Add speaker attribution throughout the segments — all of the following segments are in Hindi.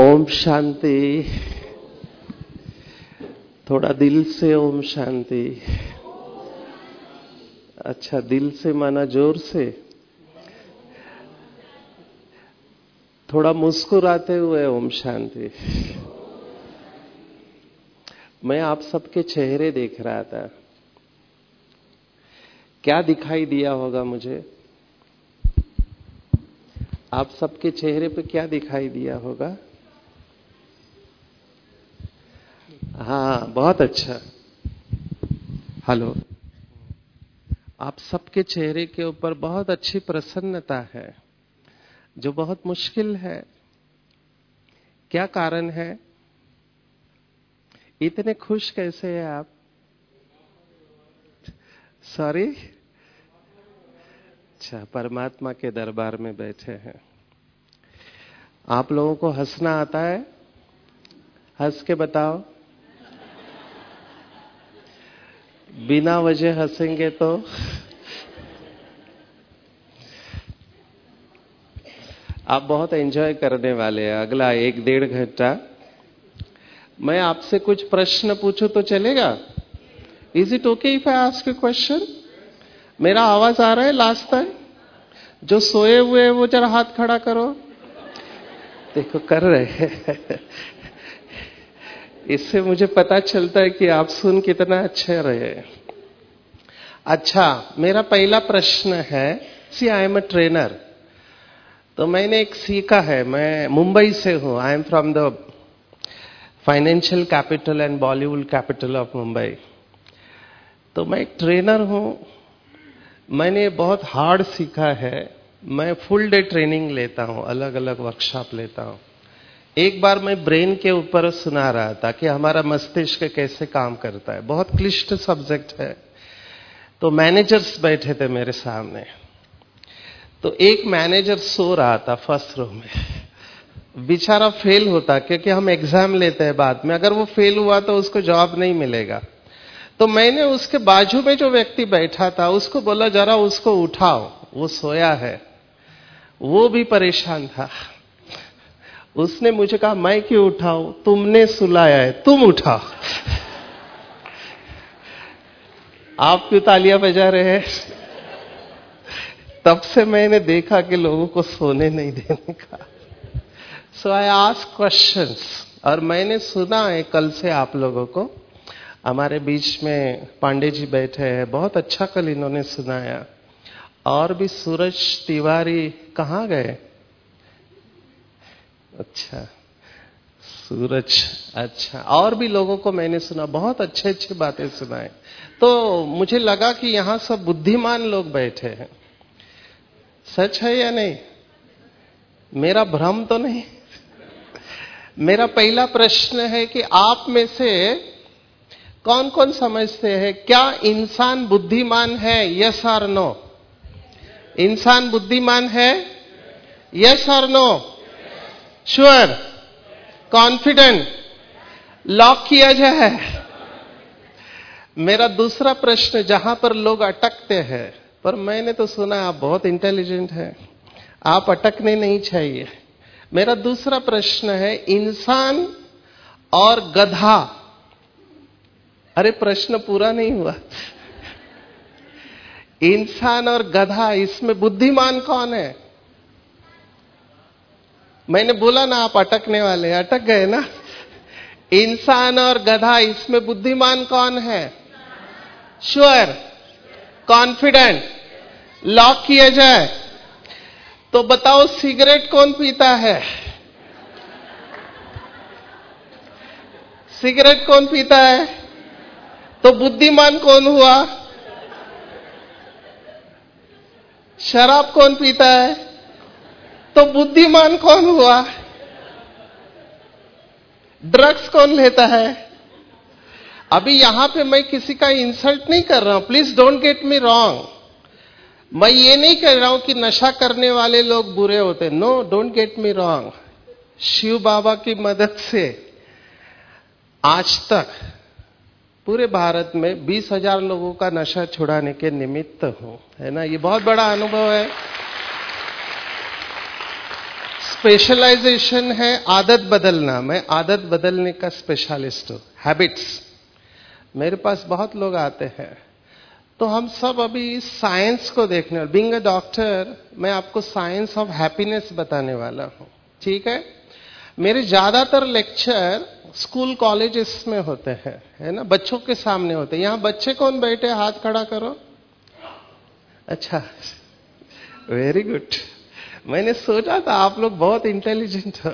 Speaker 1: ओम शांति। थोड़ा दिल से ओम शांति। अच्छा, दिल से माना जोर से। थोड़ा मुस्कुराते हुए ओम शांति। मैं आप सबके चेहरे देख रहा था। क्या दिखाई दिया होगा मुझे? आप सबके चेहरे पे क्या दिखाई दिया होगा? हाँ, बहुत अच्छा। हेलो। आप सबके चेहरे के ऊपर बहुत अच्छी प्रसन्नता है, जो बहुत मुश्किल है। क्या कारण है? इतने खुश कैसे हैं आप? सॉरी? अच्छा, परमात्मा के दरबार में बैठे हैं। आप लोगों को हंसना आता है? हंस के बताओ। बिना वजह हंसेंगे तो आप बहुत एंजॉय करने वाले हैं अगला 1-1.5 घंटा। मैं आपसे कुछ प्रश्न पूछूं तो चलेगा? Is it okay if I ask you question? मेरा आवाज आ रहा है लास्ट तक? जो सोए हुए हैं वो जरा हाथ खड़ा करो। देखो कर रहे हैं। इससे मुझे पता चलता है कि आप सुन कितना अच्छे रहे। अच्छा, मेरा पहला प्रश्न है, सी आई एम अ ट्रेनर। तो मैंने एक सीखा है, मैं मुंबई से हूं। I am from the financial capital and Bollywood capital of Mumbai. तो मैं एक ट्रेनर हूं। मैंने बहुत हार्ड सीखा है। मैं फुल डे ट्रेनिंग लेता हूं, अलग अलग वर्कशॉप लेता हूं। एक बार मैं ब्रेन के ऊपर सुना रहा था कि हमारा मस्तिष्क कैसे काम करता है। बहुत क्लिष्ट सब्जेक्ट है। तो मैनेजर्स बैठे थे मेरे सामने। तो एक मैनेजर सो रहा था फर्स्ट रो में। बेचारा फेल होता, क्योंकि हम एग्जाम लेते हैं बाद में। अगर वो फेल हुआ तो उसको जॉब नहीं मिलेगा। तो मैंने उसके बाजू में जो व्यक्ति बैठा था उसको बोला, जरा उसको उठाओ, वो सोया है। वो भी परेशान था। उसने मुझे कहा, मैं क्यों उठाऊं? तुमने सुलाया है, तुम उठाओ। आप क्यों तालियां बजा रहे हैं? तब से मैंने देखा कि लोगों को सोने नहीं देने का। So I ask questions. और मैंने सुना है कल से आप लोगों को। हमारे बीच में पांडे जी बैठे हैं, बहुत अच्छा कल इन्होंने सुनाया। और भी सूरज तिवारी कहाँ गए? अच्छा, सूरज। अच्छा, और भी लोगों को मैंने सुना, बहुत अच्छे अच्छे बातें सुनाए। तो मुझे लगा कि यहां सब बुद्धिमान लोग बैठे हैं। सच है या नहीं? मेरा भ्रम तो नहीं? मेरा पहला प्रश्न है कि आप में से कौन कौन समझते हैं, क्या इंसान बुद्धिमान है? यस और नो? इंसान बुद्धिमान है? यस और नो? श्योर? कॉन्फिडेंट? लॉक किया जाए? मेरा दूसरा प्रश्न, जहां पर लोग अटकते हैं, पर मैंने तो सुना आप बहुत इंटेलिजेंट हैं, आप अटकने नहीं चाहिए। मेरा दूसरा प्रश्न है, इंसान और गधा। अरे प्रश्न पूरा नहीं हुआ। इंसान और गधा, इसमें बुद्धिमान कौन है? मैंने बोला ना आप अटकने वाले, अटक गए ना। इंसान और गधा, इसमें बुद्धिमान कौन है? श्योर? कॉन्फिडेंट? लॉक किया जाए? तो बताओ, सिगरेट कौन पीता है? सिगरेट कौन पीता है? तो बुद्धिमान कौन हुआ? शराब कौन पीता है? तो बुद्धिमान कौन हुआ? ड्रग्स कौन लेता है? अभी यहां पे मैं किसी का इंसल्ट नहीं कर रहा हूं, please don't get me wrong. मैं ये नहीं कह रहा हूं कि नशा करने वाले लोग बुरे होते। No, don't get me wrong. Shiv Baba की मदद से आज तक पूरे भारत में 20,000 लोगों का नशा छुड़ाने के निमित्त हूं, है ना? ये बहुत बड़ा अनुभव है। स्पेशलाइजेशन है आदत बदलना। मैं आदत बदलने का स्पेशलिस्ट हूं, हैबिट्स। मेरे पास बहुत लोग आते हैं, तो हम सब अभी साइंस को देखने वाले। बीइंग अ डॉक्टर, मैं आपको साइंस ऑफ हैप्पीनेस बताने वाला हूं, ठीक है। मेरे ज्यादातर लेक्चर स्कूल कॉलेजेस में होते हैं, है ना, बच्चों के सामने होते हैं। यहां बच्चे कौन बैठे, हाथ खड़ा करो। अच्छा, वेरी गुड। मैंने सोचा था आप लोग बहुत इंटेलिजेंट हो।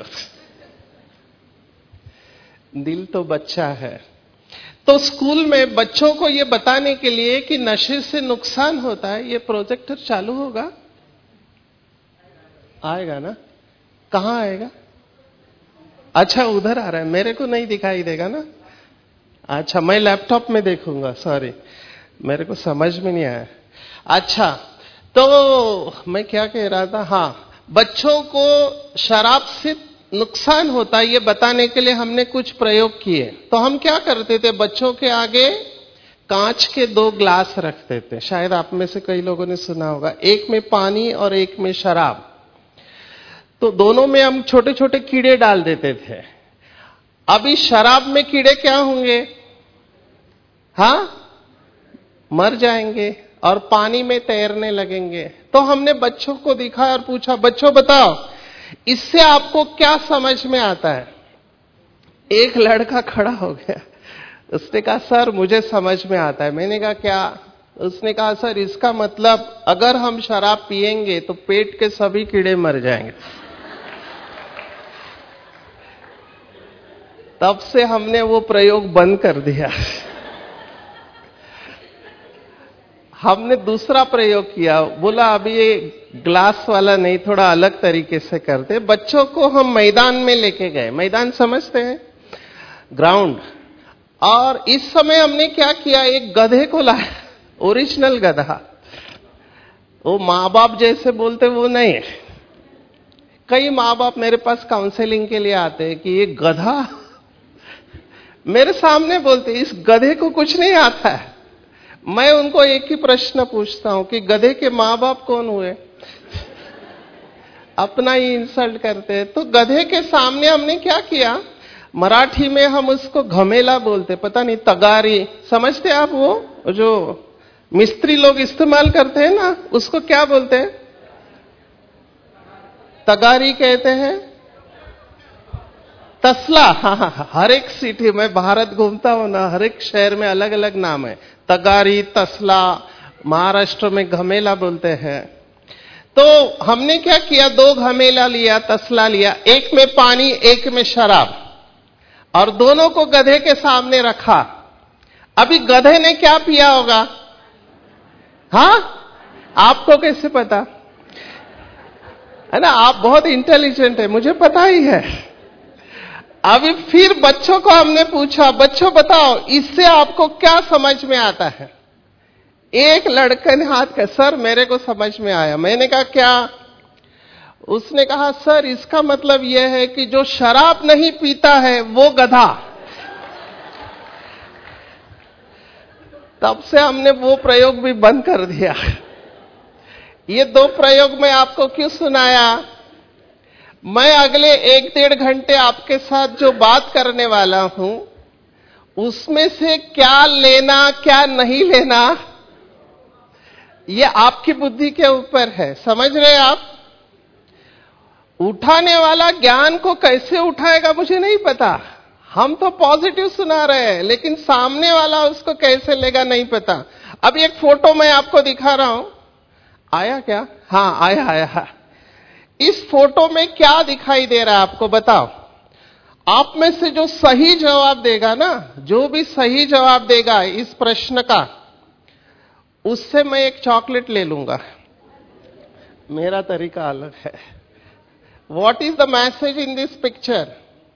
Speaker 1: दिल तो बच्चा है। तो स्कूल में बच्चों को ये बताने के लिए कि नशे से नुकसान होता है, ये प्रोजेक्टर चालू होगा, आएगा ना? कहां आएगा? अच्छा, उधर आ रहा है, मेरे को नहीं दिखाई देगा ना। अच्छा, मैं लैपटॉप में देखूंगा, सॉरी, मेरे को समझ में नहीं आया। अच्छा, तो मैं क्या कह रहा था, हाँ, बच्चों को शराब से नुकसान होता है ये बताने के लिए हमने कुछ प्रयोग किए। तो हम क्या करते थे, बच्चों के आगे कांच के 2 ग्लास रखते थे। शायद आप में से कई लोगों ने सुना होगा, एक में पानी और एक में शराब। तो दोनों में हम छोटे छोटे कीड़े डाल देते थे। अभी शराब में कीड़े क्या होंगे, हाँ, मर जाएंगे और पानी में तैरने लगेंगे। तो हमने बच्चों को दिखाया और पूछा, बच्चों बताओ इससे आपको क्या समझ में आता है? एक लड़का खड़ा हो गया, उसने कहा सर मुझे समझ में आता है। मैंने कहा क्या? उसने कहा सर इसका मतलब अगर हम शराब पिएंगे तो पेट के सभी कीड़े मर जाएंगे। तब से हमने वो प्रयोग बंद कर दिया। हमने दूसरा प्रयोग किया, बोला अभी ये ग्लास वाला नहीं, थोड़ा अलग तरीके से करते। बच्चों को हम मैदान में लेके गए। मैदान समझते हैं, ग्राउंड। और इस समय हमने क्या किया, एक गधे को लाया, ओरिजिनल गधा। वो माँ बाप जैसे बोलते वो नहीं। कई माँ बाप मेरे पास काउंसलिंग के लिए आते हैं कि ये गधा, मेरे सामने बोलते इस गधे को कुछ नहीं आता है। मैं उनको एक ही प्रश्न पूछता हूं कि गधे के माँ बाप कौन हुए? अपना ही इंसल्ट करते हैं। तो गधे के सामने हमने क्या किया, मराठी में हम उसको घमेला बोलते, पता नहीं, तगारी समझते आप? वो जो मिस्त्री लोग इस्तेमाल करते हैं ना, उसको क्या बोलते हैं? तगारी कहते हैं, तसला। हाँ हाँ, हर एक सिटी में भारत घूमता हूं ना, हर एक शहर में अलग अलग नाम है, तगारी, तसला, महाराष्ट्र में घमेला बोलते हैं। तो हमने क्या किया, 2 घमेला लिया, तसला लिया, एक में पानी एक में शराब, और दोनों को गधे के सामने रखा। अभी गधे ने क्या पिया होगा? हाँ, आपको कैसे पता? है ना, आप बहुत इंटेलिजेंट है, मुझे पता ही है। अभी फिर बच्चों को हमने पूछा, बच्चों बताओ इससे आपको क्या समझ में आता है? एक लड़के ने हाथ का, सर मेरे को समझ में आया। मैंने कहा क्या? उसने कहा सर इसका मतलब यह है कि जो शराब नहीं पीता है वो गधा। तब से हमने वो प्रयोग भी बंद कर दिया। ये 2 प्रयोग मैं आपको क्यों सुनाया? मैं अगले 1-1.5 घंटे आपके साथ जो बात करने वाला हूं, उसमें से क्या लेना क्या नहीं लेना, ये आपकी बुद्धि के ऊपर है। समझ रहे आप? उठाने वाला ज्ञान को कैसे उठाएगा मुझे नहीं पता। हम तो पॉजिटिव सुना रहे हैं, लेकिन सामने वाला उसको कैसे लेगा नहीं पता। अब एक फोटो मैं आपको दिखा रहा हूं, आया क्या? हाँ आया। इस फोटो में क्या दिखाई दे रहा है आपको, बताओ? आप में से जो सही जवाब देगा ना, जो भी सही जवाब देगा इस प्रश्न का, उससे मैं एक चॉकलेट ले लूंगा। मेरा तरीका अलग है। What is the message in this picture?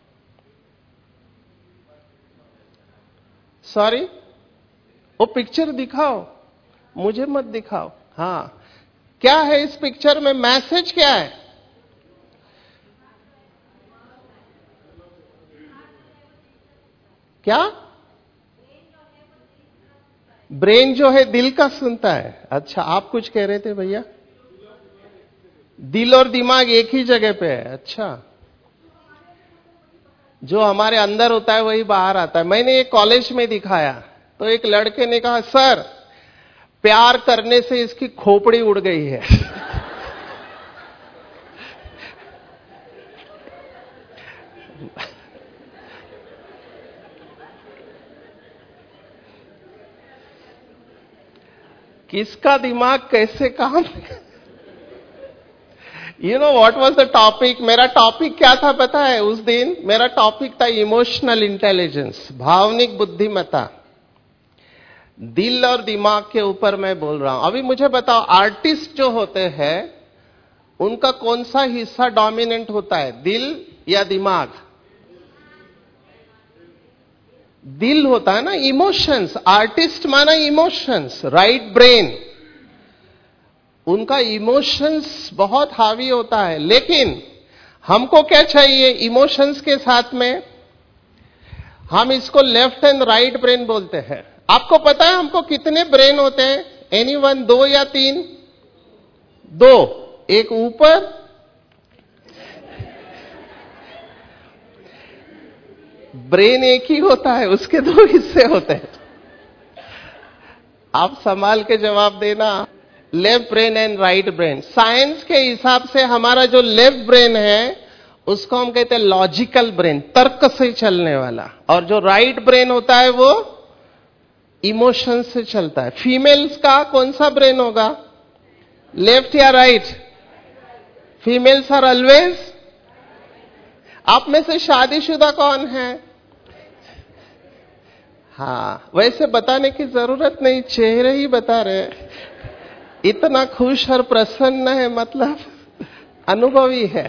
Speaker 1: Sorry, वो पिक्चर दिखाओ, मुझे मत दिखाओ। हाँ, क्या है इस पिक्चर में, मैसेज क्या है? क्या? ब्रेन जो है दिल का सुनता है। अच्छा, आप कुछ कह रहे थे भैया? दिल और दिमाग एक ही जगह पे है। अच्छा, जो हमारे अंदर होता है वही बाहर आता है। मैंने एक कॉलेज में दिखाया तो एक लड़के ने कहा, सर प्यार करने से इसकी खोपड़ी उड़ गई है। किसका दिमाग कैसे काम। You know what was the topic? मेरा टॉपिक क्या था पता है? उस दिन मेरा टॉपिक था इमोशनल इंटेलिजेंस, भावनिक बुद्धिमत्ता। दिल और दिमाग के ऊपर मैं बोल रहा हूं। अभी मुझे बताओ, आर्टिस्ट जो होते हैं उनका कौन सा हिस्सा डोमिनेंट होता है, दिल या दिमाग? दिल होता है ना, इमोशंस। आर्टिस्ट माना इमोशंस, राइट ब्रेन। उनका इमोशंस बहुत हावी होता है। लेकिन हमको क्या चाहिए इमोशंस के साथ में? हम इसको लेफ्ट एंड राइट ब्रेन बोलते हैं। आपको पता है हमको कितने ब्रेन होते हैं? एनीवन? 2 या 3? 2। एक ऊपर, ब्रेन एक ही होता है, उसके 2 हिस्से होते हैं। आप संभाल के जवाब देना। Left brain and right brain. Science के हिसाब से हमारा जो लेफ्ट ब्रेन है उसको हम कहते हैं लॉजिकल ब्रेन, तर्क से चलने वाला। और जो राइट ब्रेन होता है वो इमोशन से चलता है। फीमेल्स का कौन सा ब्रेन होगा, लेफ्ट या राइट? Females are always. आप में से शादीशुदा कौन है? हाँ, वैसे बताने की जरूरत नहीं, चेहरे ही बता रहे। इतना खुश और प्रसन्न है, मतलब अनुभवी है।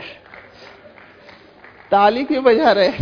Speaker 1: ताली क्यों बजा रहे?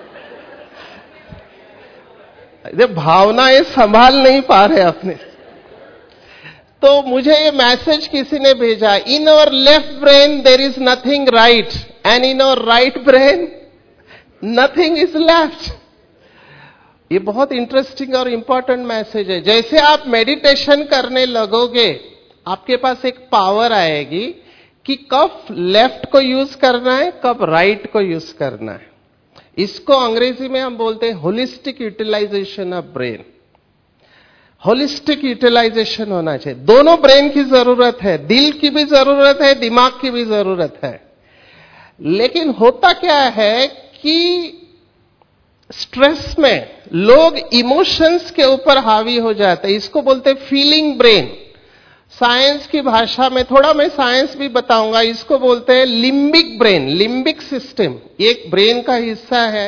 Speaker 1: भावनाएं संभाल नहीं पा रहे अपने। तो मुझे ये मैसेज किसी ने भेजा, in our left brain there is nothing right and in our right brain nothing is left. ये बहुत इंटरेस्टिंग और इंपॉर्टेंट मैसेज है। जैसे आप मेडिटेशन करने लगोगे आपके पास एक पावर आएगी कि कब लेफ्ट को यूज करना है, कब राइट को यूज करना है। इसको अंग्रेजी में हम बोलते हैं holistic utilization of brain. Holistic utilization होना चाहिए। दोनों ब्रेन की जरूरत है, दिल की भी जरूरत है, दिमाग की भी जरूरत है। लेकिन होता क्या है कि स्ट्रेस में लोग इमोशंस के ऊपर हावी हो जाते हैं। इसको बोलते हैं फीलिंग ब्रेन। साइंस की भाषा में, थोड़ा मैं साइंस भी बताऊंगा, इसको बोलते हैं लिम्बिक ब्रेन। लिम्बिक सिस्टम एक ब्रेन का हिस्सा है।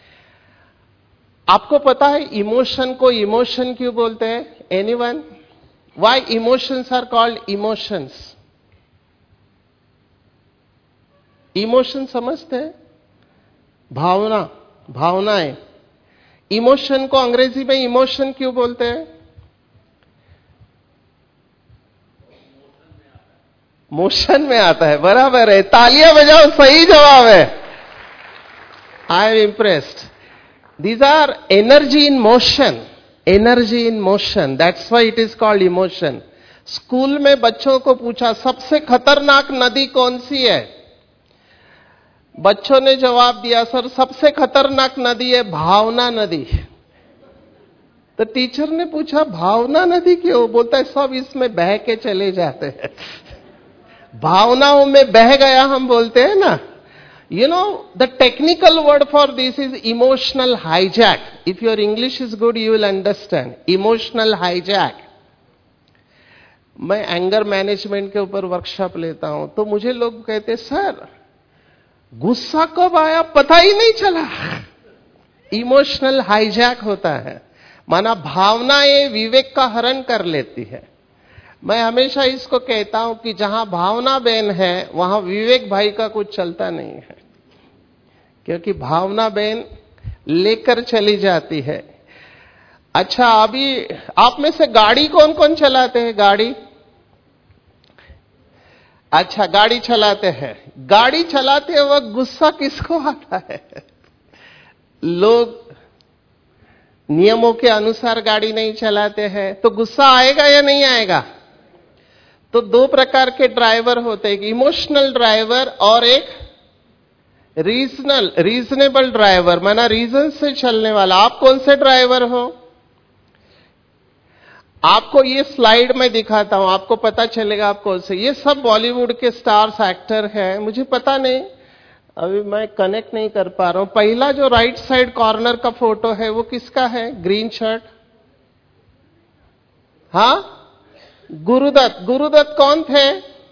Speaker 1: आपको पता है इमोशन को इमोशन क्यों बोलते हैं? Anyone? Why emotions are called emotions? Emotion समझते हैं? भावना, भावनाएं। इमोशन को अंग्रेजी में इमोशन क्यों बोलते हैं? मोशन में आता है, बराबर है। तालियां बजाओ, सही जवाब है। I am impressed. These are energy in motion. Energy in motion. That's why it is called emotion. School में बच्चों को पूछा सबसे खतरनाक नदी कौन सी है? बच्चों ने जवाब दिया, सर सबसे खतरनाक नदी है भावना नदी। तो टीचर ने पूछा भावना नदी क्यों? बोलता है सब इसमें बह के चले जाते हैं। भावनाओं में बह गया हम बोलते हैं ना। You know, the technical word for this is emotional hijack. If your English is good, you will understand. Emotional hijack. मैं एंगर मैनेजमेंट के ऊपर वर्कशॉप लेता हूं, तो मुझे लोग कहते सर गुस्सा कब आया पता ही नहीं चला। इमोशनल हाईजैक होता है, माना भावनाएं विवेक का हरण कर लेती है। मैं हमेशा इसको कहता हूं कि जहां भावना बहन है वहां विवेक भाई का कुछ चलता नहीं है, क्योंकि भावना बहन लेकर चली जाती है। अच्छा, अभी आप में से गाड़ी कौन कौन चलाते हैं? गाड़ी, अच्छा गाड़ी चलाते हैं। गाड़ी चलाते वक्त गुस्सा किसको आता है? लोग नियमों के अनुसार गाड़ी नहीं चलाते हैं, तो गुस्सा आएगा या नहीं आएगा? तो दो प्रकार के ड्राइवर होते हैं, एक इमोशनल ड्राइवर और एक रीजनेबल ड्राइवर, माना रीजन से चलने वाला। आप कौन से ड्राइवर हो? आपको ये स्लाइड में दिखाता हूं, आपको पता चलेगा आप कौन से। ये सब बॉलीवुड के स्टार्स एक्टर हैं, मुझे पता नहीं, अभी मैं कनेक्ट नहीं कर पा रहा हूं। पहला जो राइट साइड कॉर्नर का फोटो है वो किसका है? ग्रीन शर्ट, हाँ, गुरुदत्त। गुरुदत्त कौन थे?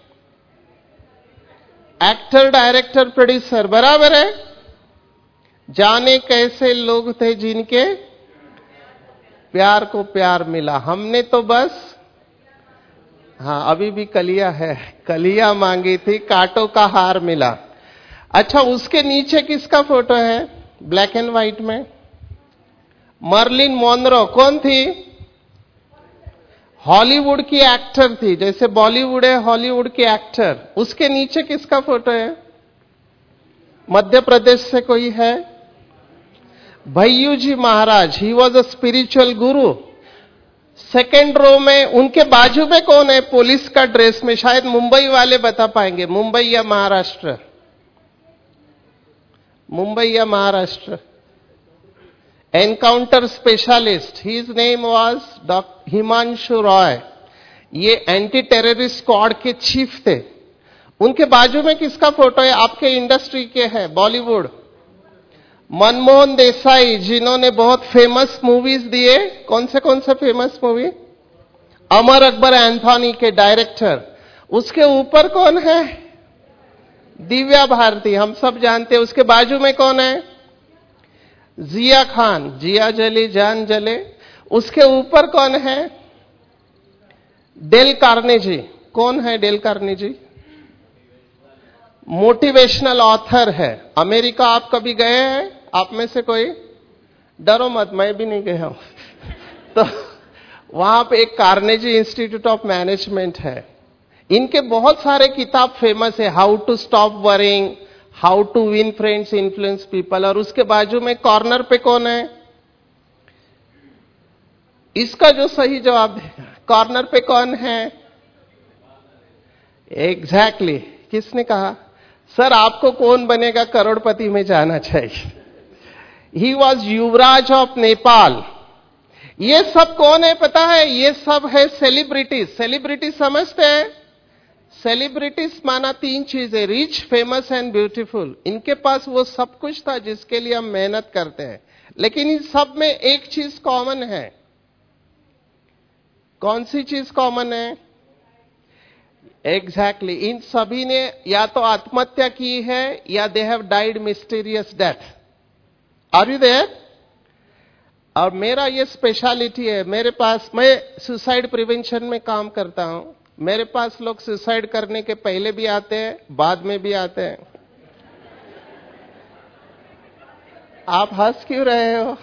Speaker 1: एक्टर, डायरेक्टर, प्रोड्यूसर, बराबर है। जाने कैसे लोग थे जिनके प्यार को प्यार मिला, हमने तो बस, हाँ अभी भी कलिया है, कलिया मांगी थी, कांटों का हार मिला। अच्छा, उसके नीचे किसका फोटो है ब्लैक एंड व्हाइट में? Marilyn Monroe. कौन थी? हॉलीवुड की एक्टर थी, जैसे बॉलीवुड है हॉलीवुड की एक्टर। उसके नीचे किसका फोटो है? मध्य प्रदेश से कोई है? Bhaiyyu ji Maharaj, he was a spiritual guru. Second row में उनके बाजू में कौन है पुलिस का ड्रेस में? शायद मुंबई वाले बता पाएंगे, मुंबई या महाराष्ट्र? मुंबई या Maharashtra? Encounter specialist, his name was doctor Himanshu Roy. ये एंटी टेररिस्ट स्क्वाड के चीफ थे। उनके बाजू में किसका फोटो है? आपके इंडस्ट्री के है बॉलीवुड, मनमोहन देसाई, जिन्होंने बहुत फेमस मूवीज दिए। कौन से फेमस मूवी? अमर अकबर एंथोनी के डायरेक्टर। उसके ऊपर कौन है? दिव्या भारती, हम सब जानते हैं। उसके बाजू में कौन है? जिया खान, जिया जली जान जले। उसके ऊपर कौन है? Dale Carnegie. कौन है डेल कार्नेजी? मोटिवेशनल ऑथर है। अमेरिका आप कभी गए हैं? आप में से कोई? डरो मत, मैं भी नहीं गया हूं। तो वहां पे एक कार्नेजी इंस्टीट्यूट ऑफ मैनेजमेंट है। इनके बहुत सारे किताब फेमस है, how to stop worrying, how to win friends, influence people. और उसके बाजू में कॉर्नर पे कौन है? इसका जो सही जवाब देगा, कॉर्नर पे कौन है? एग्जैक्टली। किसने कहा? सर आपको कौन बनेगा करोड़पति में जाना चाहिए। He was yuvraj of Nepal. ये सब कौन है पता है? ये सब है सेलिब्रिटीज। सेलिब्रिटी समझते हैं? सेलिब्रिटीज माना तीन चीजें, रिच, फेमस एंड ब्यूटीफुल। इनके पास वो सब कुछ था जिसके लिए हम मेहनत करते हैं, लेकिन इन सब में एक चीज कॉमन है। कौन सी चीज कॉमन है? एग्जैक्टली, इन सभी ने या तो आत्महत्या की है या they have died mysterious death. Are you there? और मेरा ये स्पेशलिटी है, मेरे पास, मैं सुसाइड प्रिवेंशन में काम करता हूं। मेरे पास लोग सुसाइड करने के पहले भी आते हैं, बाद में भी आते हैं। आप हंस क्यों रहे हो?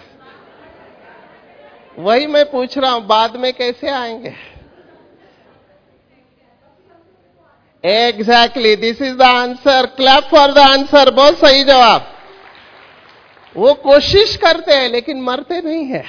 Speaker 1: वही मैं पूछ रहा हूं, बाद में कैसे आएंगे? Exactly, this is the answer. Clap for the answer. बहुत सही जवाब। वो कोशिश करते हैं लेकिन मरते नहीं है।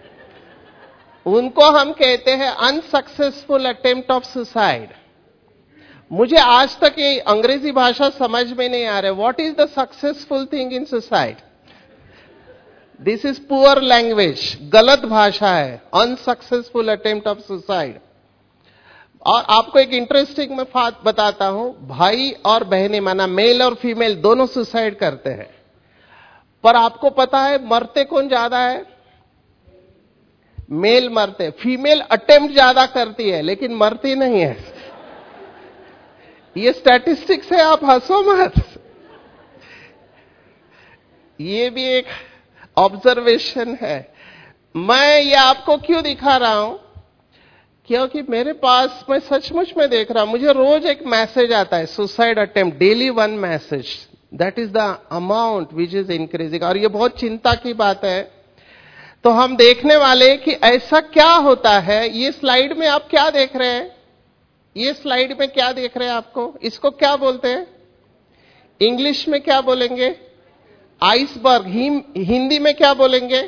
Speaker 1: उनको हम कहते हैं अनसक्सेसफुल अटेम्प्ट ऑफ सुसाइड। मुझे आज तक ये अंग्रेजी भाषा समझ में नहीं आ रहा है। What is the successful thing in suicide? This is poor language, गलत भाषा है, अनसक्सेसफुल अटेम्प्ट ऑफ सुसाइड। और आपको एक इंटरेस्टिंग मैं बात बताता हूं, भाई और बहनें, माना मेल और फीमेल दोनों सुसाइड करते हैं, पर आपको पता है मरते कौन ज्यादा है? मेल मरते। फीमेल अटेम्प्ट ज्यादा करती है लेकिन मरती नहीं है। ये स्टैटिस्टिक्स है, आप हंसो मत। ये भी एक ऑब्जर्वेशन है। मैं ये आपको क्यों दिखा रहा हूं? क्योंकि मेरे पास, मैं सचमुच में देख रहा हूं, मुझे रोज एक मैसेज आता है, suicide attempt, daily one message. That is the amount which is increasing. और ये बहुत चिंता की बात है। तो हम देखने वाले कि ऐसा क्या होता है। ये स्लाइड में आप क्या देख रहे हैं? ये स्लाइड में क्या देख रहे हैं आपको? इसको क्या बोलते हैं? इंग्लिश में क्या बोलेंगे? आइसबर्ग। हिंदी में क्या बोलेंगे?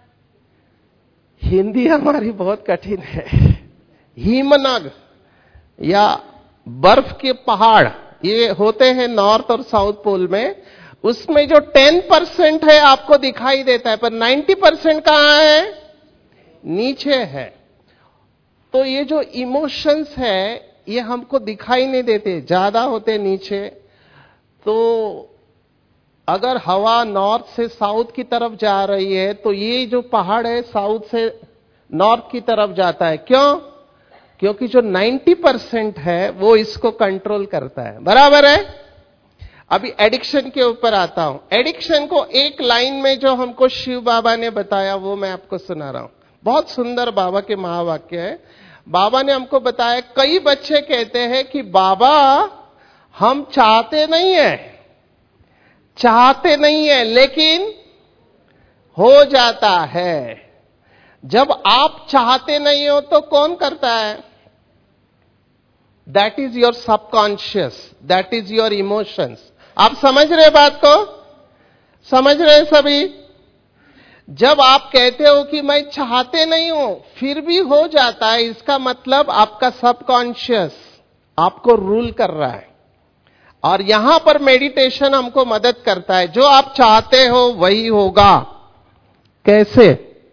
Speaker 1: हिंदी हमारी बहुत कठिन है। हिमनग। या बर्फ के पहाड़ ये होते हैं नॉर्थ और साउथ पोल में, उसमें जो 10% है आपको दिखाई देता है, पर 90% कहां है? नीचे है। तो ये जो इमोशंस है ये हमको दिखाई नहीं देते, ज्यादा होते नीचे। तो अगर हवा नॉर्थ से साउथ की तरफ जा रही है तो ये जो पहाड़ है साउथ से नॉर्थ की तरफ जाता है। क्यों? क्योंकि जो 90% है वो इसको कंट्रोल करता है। बराबर है? अभी एडिक्शन के ऊपर आता हूं। एडिक्शन को एक लाइन में जो हमको शिव बाबा ने बताया वो मैं आपको सुना रहा हूं। बहुत सुंदर बाबा के महावाक्य है। बाबा ने हमको बताया, कई बच्चे कहते हैं कि बाबा हम चाहते नहीं है लेकिन हो जाता है। जब आप चाहते नहीं हो तो कौन करता है? That is your subconscious, that is your emotions. आप समझ रहे बात को? समझ रहे सभी? जब आप कहते हो कि मैं चाहते नहीं हूं फिर भी हो जाता है, इसका मतलब आपका सबकॉन्शियस आपको रूल कर रहा है। और यहां पर मेडिटेशन हमको मदद करता है। जो आप चाहते हो वही होगा। कैसे?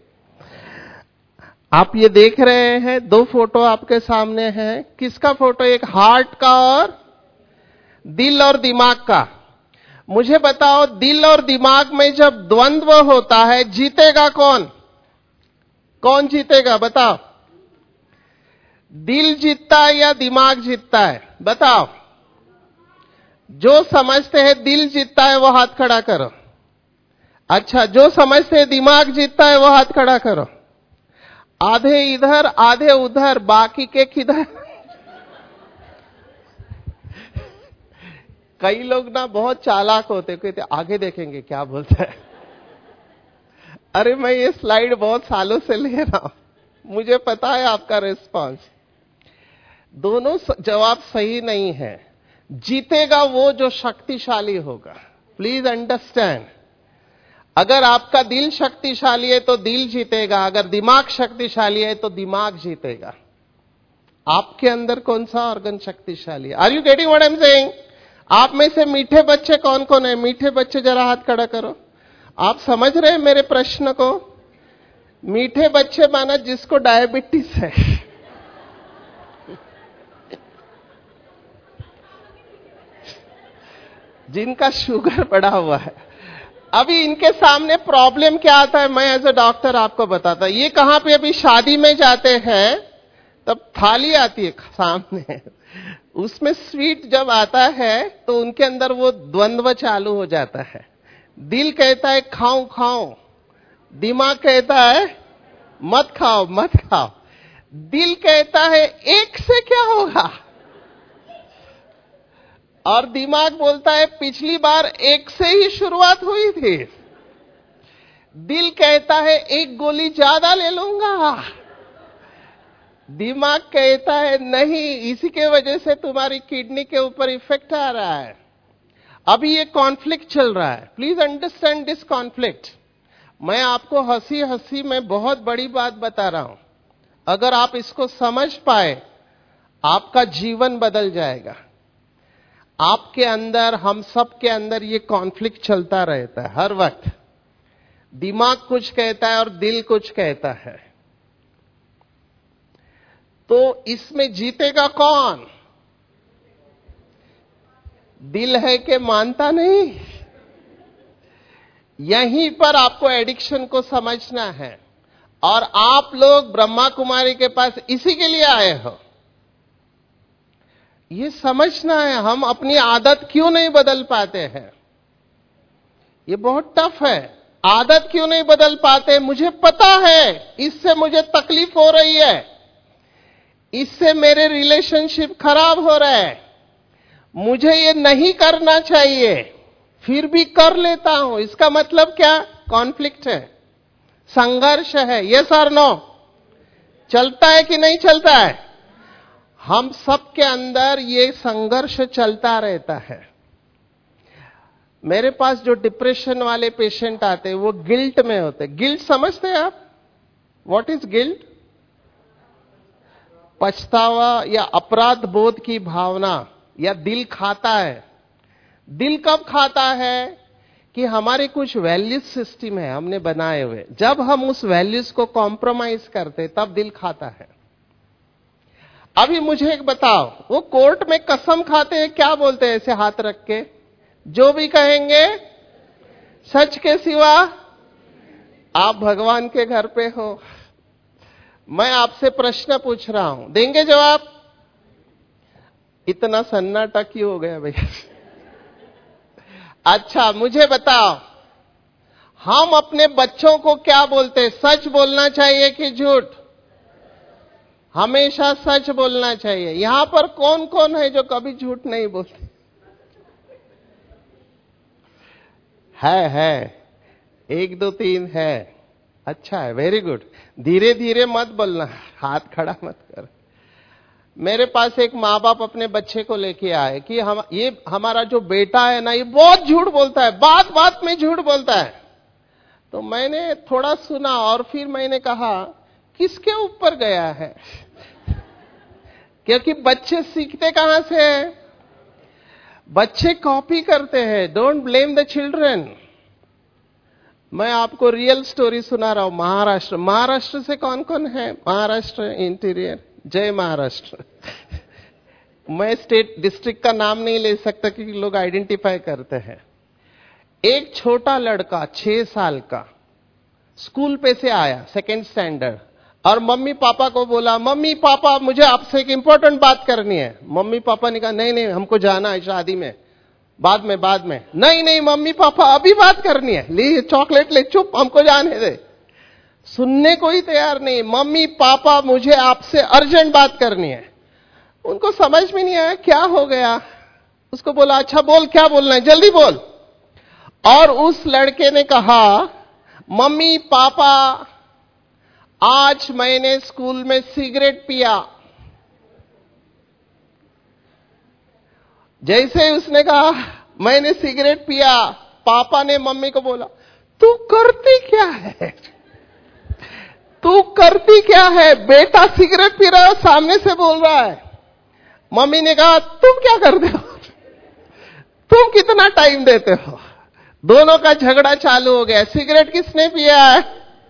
Speaker 1: आप ये देख रहे हैं, दो फोटो आपके सामने हैं। किसका फोटो? एक हार्ट का और दिल और दिमाग का। मुझे बताओ, दिल और दिमाग में जब द्वंद्व होता है जीतेगा कौन? कौन जीतेगा बताओ? दिल जीतता है या दिमाग जीतता है? बताओ। जो समझते हैं दिल जीतता है वो हाथ खड़ा करो। अच्छा, जो समझते हैं दिमाग जीतता है वो हाथ खड़ा करो। आधे इधर आधे उधर, बाकी के किधर? कई लोग ना बहुत चालाक होते, कहते आगे देखेंगे क्या बोलता है। अरे मैं ये स्लाइड बहुत सालों से ले रहा हूं, मुझे पता है आपका रिस्पांस। दोनों जवाब सही नहीं है। जीतेगा वो जो शक्तिशाली होगा। प्लीज अंडरस्टैंड, अगर आपका दिल शक्तिशाली है तो दिल जीतेगा, अगर दिमाग शक्तिशाली है तो दिमाग जीतेगा। आपके अंदर कौन सा ऑर्गन शक्तिशाली है? Are you getting what I am saying? आप में से मीठे बच्चे कौन कौन है? मीठे बच्चे जरा हाथ खड़ा करो। आप समझ रहे हैं मेरे प्रश्न को? मीठे बच्चे माना जिसको डायबिटीज है। जिनका शुगर बढ़ा हुआ है। अभी इनके सामने प्रॉब्लम क्या आता है मैं एज अ डॉक्टर आपको बताता। ये कहां पे अभी शादी में जाते हैं तब थाली आती है सामने, उसमें स्वीट जब आता है तो उनके अंदर वो द्वंद्व चालू हो जाता है। दिल कहता है खाऊं खाऊं, दिमाग कहता है मत खाओ मत खाओ। दिल कहता है एक से क्या होगा, और दिमाग बोलता है पिछली बार एक से ही शुरुआत हुई थी। दिल कहता है एक गोली ज्यादा ले लूंगा, दिमाग कहता है नहीं, इसी के वजह से तुम्हारी किडनी के ऊपर इफेक्ट आ रहा है। अभी ये कॉन्फ्लिक्ट चल रहा है। Please understand this conflict. मैं आपको हंसी हंसी में बहुत बड़ी बात बता रहा हूं। अगर आप इसको समझ पाए आपका जीवन बदल जाएगा। आपके अंदर, हम सब के अंदर ये कॉन्फ्लिक्ट चलता रहता है हर वक्त। दिमाग कुछ कहता है और दिल कुछ कहता है। तो इसमें जीतेगा कौन? दिल है कि मानता नहीं। यहीं पर आपको एडिक्शन को समझना है। और आप लोग ब्रह्मा कुमारी के पास इसी के लिए आए हो। ये समझना है हम अपनी आदत क्यों नहीं बदल पाते हैं। ये बहुत टफ है। आदत क्यों नहीं बदल पाते? मुझे पता है इससे मुझे तकलीफ हो रही है, इससे मेरे रिलेशनशिप खराब हो रहा है, मुझे ये नहीं करना चाहिए, फिर भी कर लेता हूं। इसका मतलब क्या? कॉन्फ्लिक्ट है, संघर्ष है। यस और नो? चलता है कि नहीं चलता है? हम सब के अंदर ये संघर्ष चलता रहता है। मेरे पास जो डिप्रेशन वाले पेशेंट आते हैं वो गिल्ट में होते हैं। गिल्ट समझते हैं आप? What is guilt? पछतावा या अपराध बोध की भावना या दिल खाता है। दिल कब खाता है कि हमारे कुछ वैल्यूज सिस्टम है हमने बनाए हुए, जब हम उस वैल्यूज को कॉम्प्रोमाइज करते तब दिल खाता है। अभी मुझे एक बताओ, वो कोर्ट में कसम खाते हैं, क्या बोलते हैं ऐसे हाथ रख के? जो भी कहेंगे सच के सिवा। आप भगवान के घर पे हो, मैं आपसे प्रश्न पूछ रहा हूं, देंगे जवाब? इतना सन्नाटा क्यों हो गया भैया? अच्छा मुझे बताओ, हम अपने बच्चों को क्या बोलते हैं? सच बोलना चाहिए कि झूठ? हमेशा सच बोलना चाहिए। यहां पर कौन कौन है जो कभी झूठ नहीं बोलते? है 1 2 3 है। अच्छा है, वेरी गुड। धीरे धीरे मत बोलना, हाथ खड़ा मत कर। मेरे पास एक माँ बाप अपने बच्चे को लेके आए कि ये हमारा जो बेटा है ना, ये बहुत झूठ बोलता है, बात बात में झूठ बोलता है। तो मैंने थोड़ा सुना और फिर मैंने कहा किसके ऊपर गया है? क्योंकि बच्चे सीखते कहां से हैं? बच्चे कॉपी करते हैं। Don't blame the children. मैं आपको रियल स्टोरी सुना रहा हूं। महाराष्ट्र से कौन कौन है? महाराष्ट्र इंटीरियर, जय महाराष्ट्र। मैं स्टेट डिस्ट्रिक्ट का नाम नहीं ले सकता क्योंकि लोग आइडेंटिफाई करते हैं। एक छोटा लड़का 6 साल का स्कूल पे से आया, 2nd स्टैंडर्ड, और मम्मी पापा को बोला, मम्मी पापा मुझे आपसे एक इंपॉर्टेंट बात करनी है। मम्मी पापा ने कहा नहीं हमको जाना है शादी में, बाद में। नहीं मम्मी पापा अभी बात करनी है, ले चॉकलेट ले, चुप, हमको जाने दे। सुनने को ही तैयार नहीं। मम्मी पापा मुझे आपसे अर्जेंट बात करनी है। उनको समझ में नहीं आया क्या हो गया। उसको बोला अच्छा बोल, क्या बोलना है, जल्दी बोल। और उस लड़के ने कहा, मम्मी पापा आज मैंने स्कूल में सिगरेट पिया। जैसे ही उसने कहा मैंने सिगरेट पिया, पापा ने मम्मी को बोला तू करती क्या है? तू करती क्या है? बेटा सिगरेट पी रहा है, सामने से बोल रहा है। मम्मी ने कहा तुम क्या करते हो? तुम कितना टाइम देते हो? दोनों का झगड़ा चालू हो गया। सिगरेट किसने पिया है?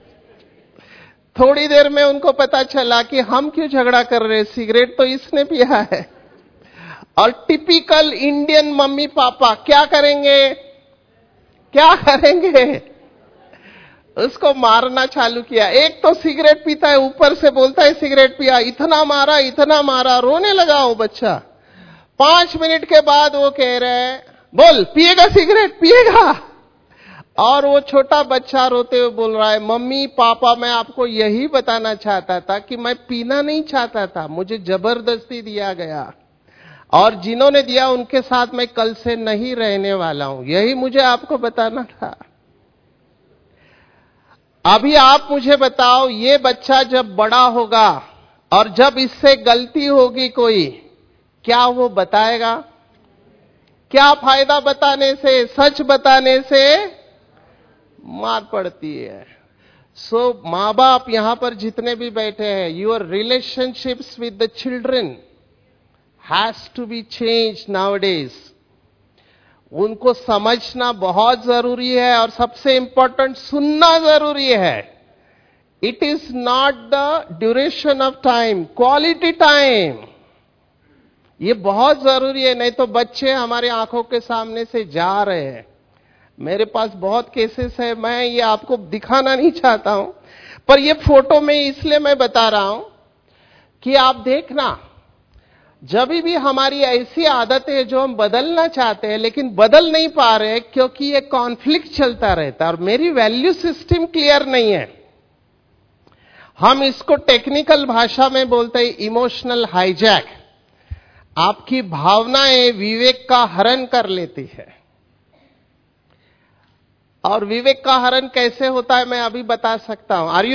Speaker 1: थोड़ी देर में उनको पता चला कि हम क्यों झगड़ा कर रहे हैं, सिगरेट तो इसने पिया है। और टिपिकल इंडियन मम्मी पापा क्या करेंगे? उसको मारना चालू किया। एक तो सिगरेट पीता है, ऊपर से बोलता है सिगरेट पिया, इतना मारा, रोने लगा वो बच्चा। 5 मिनट के बाद वो कह रहे हैं बोल पिएगा सिगरेट, पिएगा? और वो छोटा बच्चा रोते हुए बोल रहा है, मम्मी पापा मैं आपको यही बताना चाहता था कि मैं पीना नहीं चाहता था, मुझे जबरदस्ती दिया गया, और जिन्होंने दिया उनके साथ मैं कल से नहीं रहने वाला हूं, यही मुझे आपको बताना था। अभी आप मुझे बताओ, ये बच्चा जब बड़ा होगा और जब इससे गलती होगी कोई, क्या वो बताएगा? क्या फायदा बताने से? सच बताने से मार पड़ती है। सो मां बाप यहां पर जितने भी बैठे हैं, your relationships with the children has to be change nowadays. उनको समझना बहुत जरूरी है और सबसे इंपॉर्टेंट सुनना जरूरी है। It is not the duration of time, quality time. ये बहुत जरूरी है, नहीं तो बच्चे हमारे आंखों के सामने से जा रहे हैं। मेरे पास बहुत केसेस है, मैं ये आपको दिखाना नहीं चाहता हूं, पर ये फोटो में इसलिए मैं बता रहा हूं कि आप देखना, जब भी हमारी ऐसी आदत है जो हम बदलना चाहते हैं लेकिन बदल नहीं पा रहे क्योंकि ये कॉन्फ्लिक्ट चलता रहता है और मेरी वैल्यू सिस्टम क्लियर नहीं है। हम इसको टेक्निकल भाषा में बोलते हैं इमोशनल हाईजैक। आपकी भावनाएं विवेक का हरण कर लेती है। और विवेक का हरण कैसे होता है मैं अभी बता सकता हूं। Are you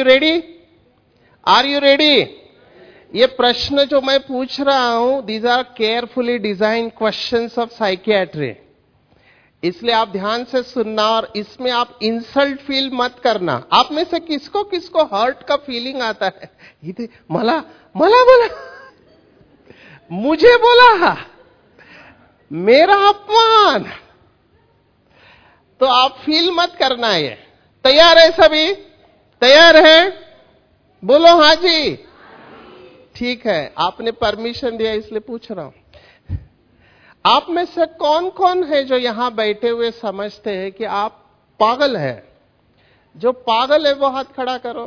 Speaker 1: ready? ये प्रश्न जो मैं पूछ रहा हूं, these are carefully design questions of psychiatry, इसलिए आप ध्यान से सुनना और इसमें आप इंसल्ट फील मत करना। आप में से किसको किसको हर्ट का फीलिंग आता है? मला मुझे बोला, मेरा अपमान। तो आप फील मत करना। ये तैयार है सभी? तैयार है? बोलो हाँ जी। ठीक है, आपने परमिशन दिया इसलिए पूछ रहा हूं। आप में से कौन कौन है जो यहां बैठे हुए समझते हैं कि आप पागल है? जो पागल है वो हाथ खड़ा करो।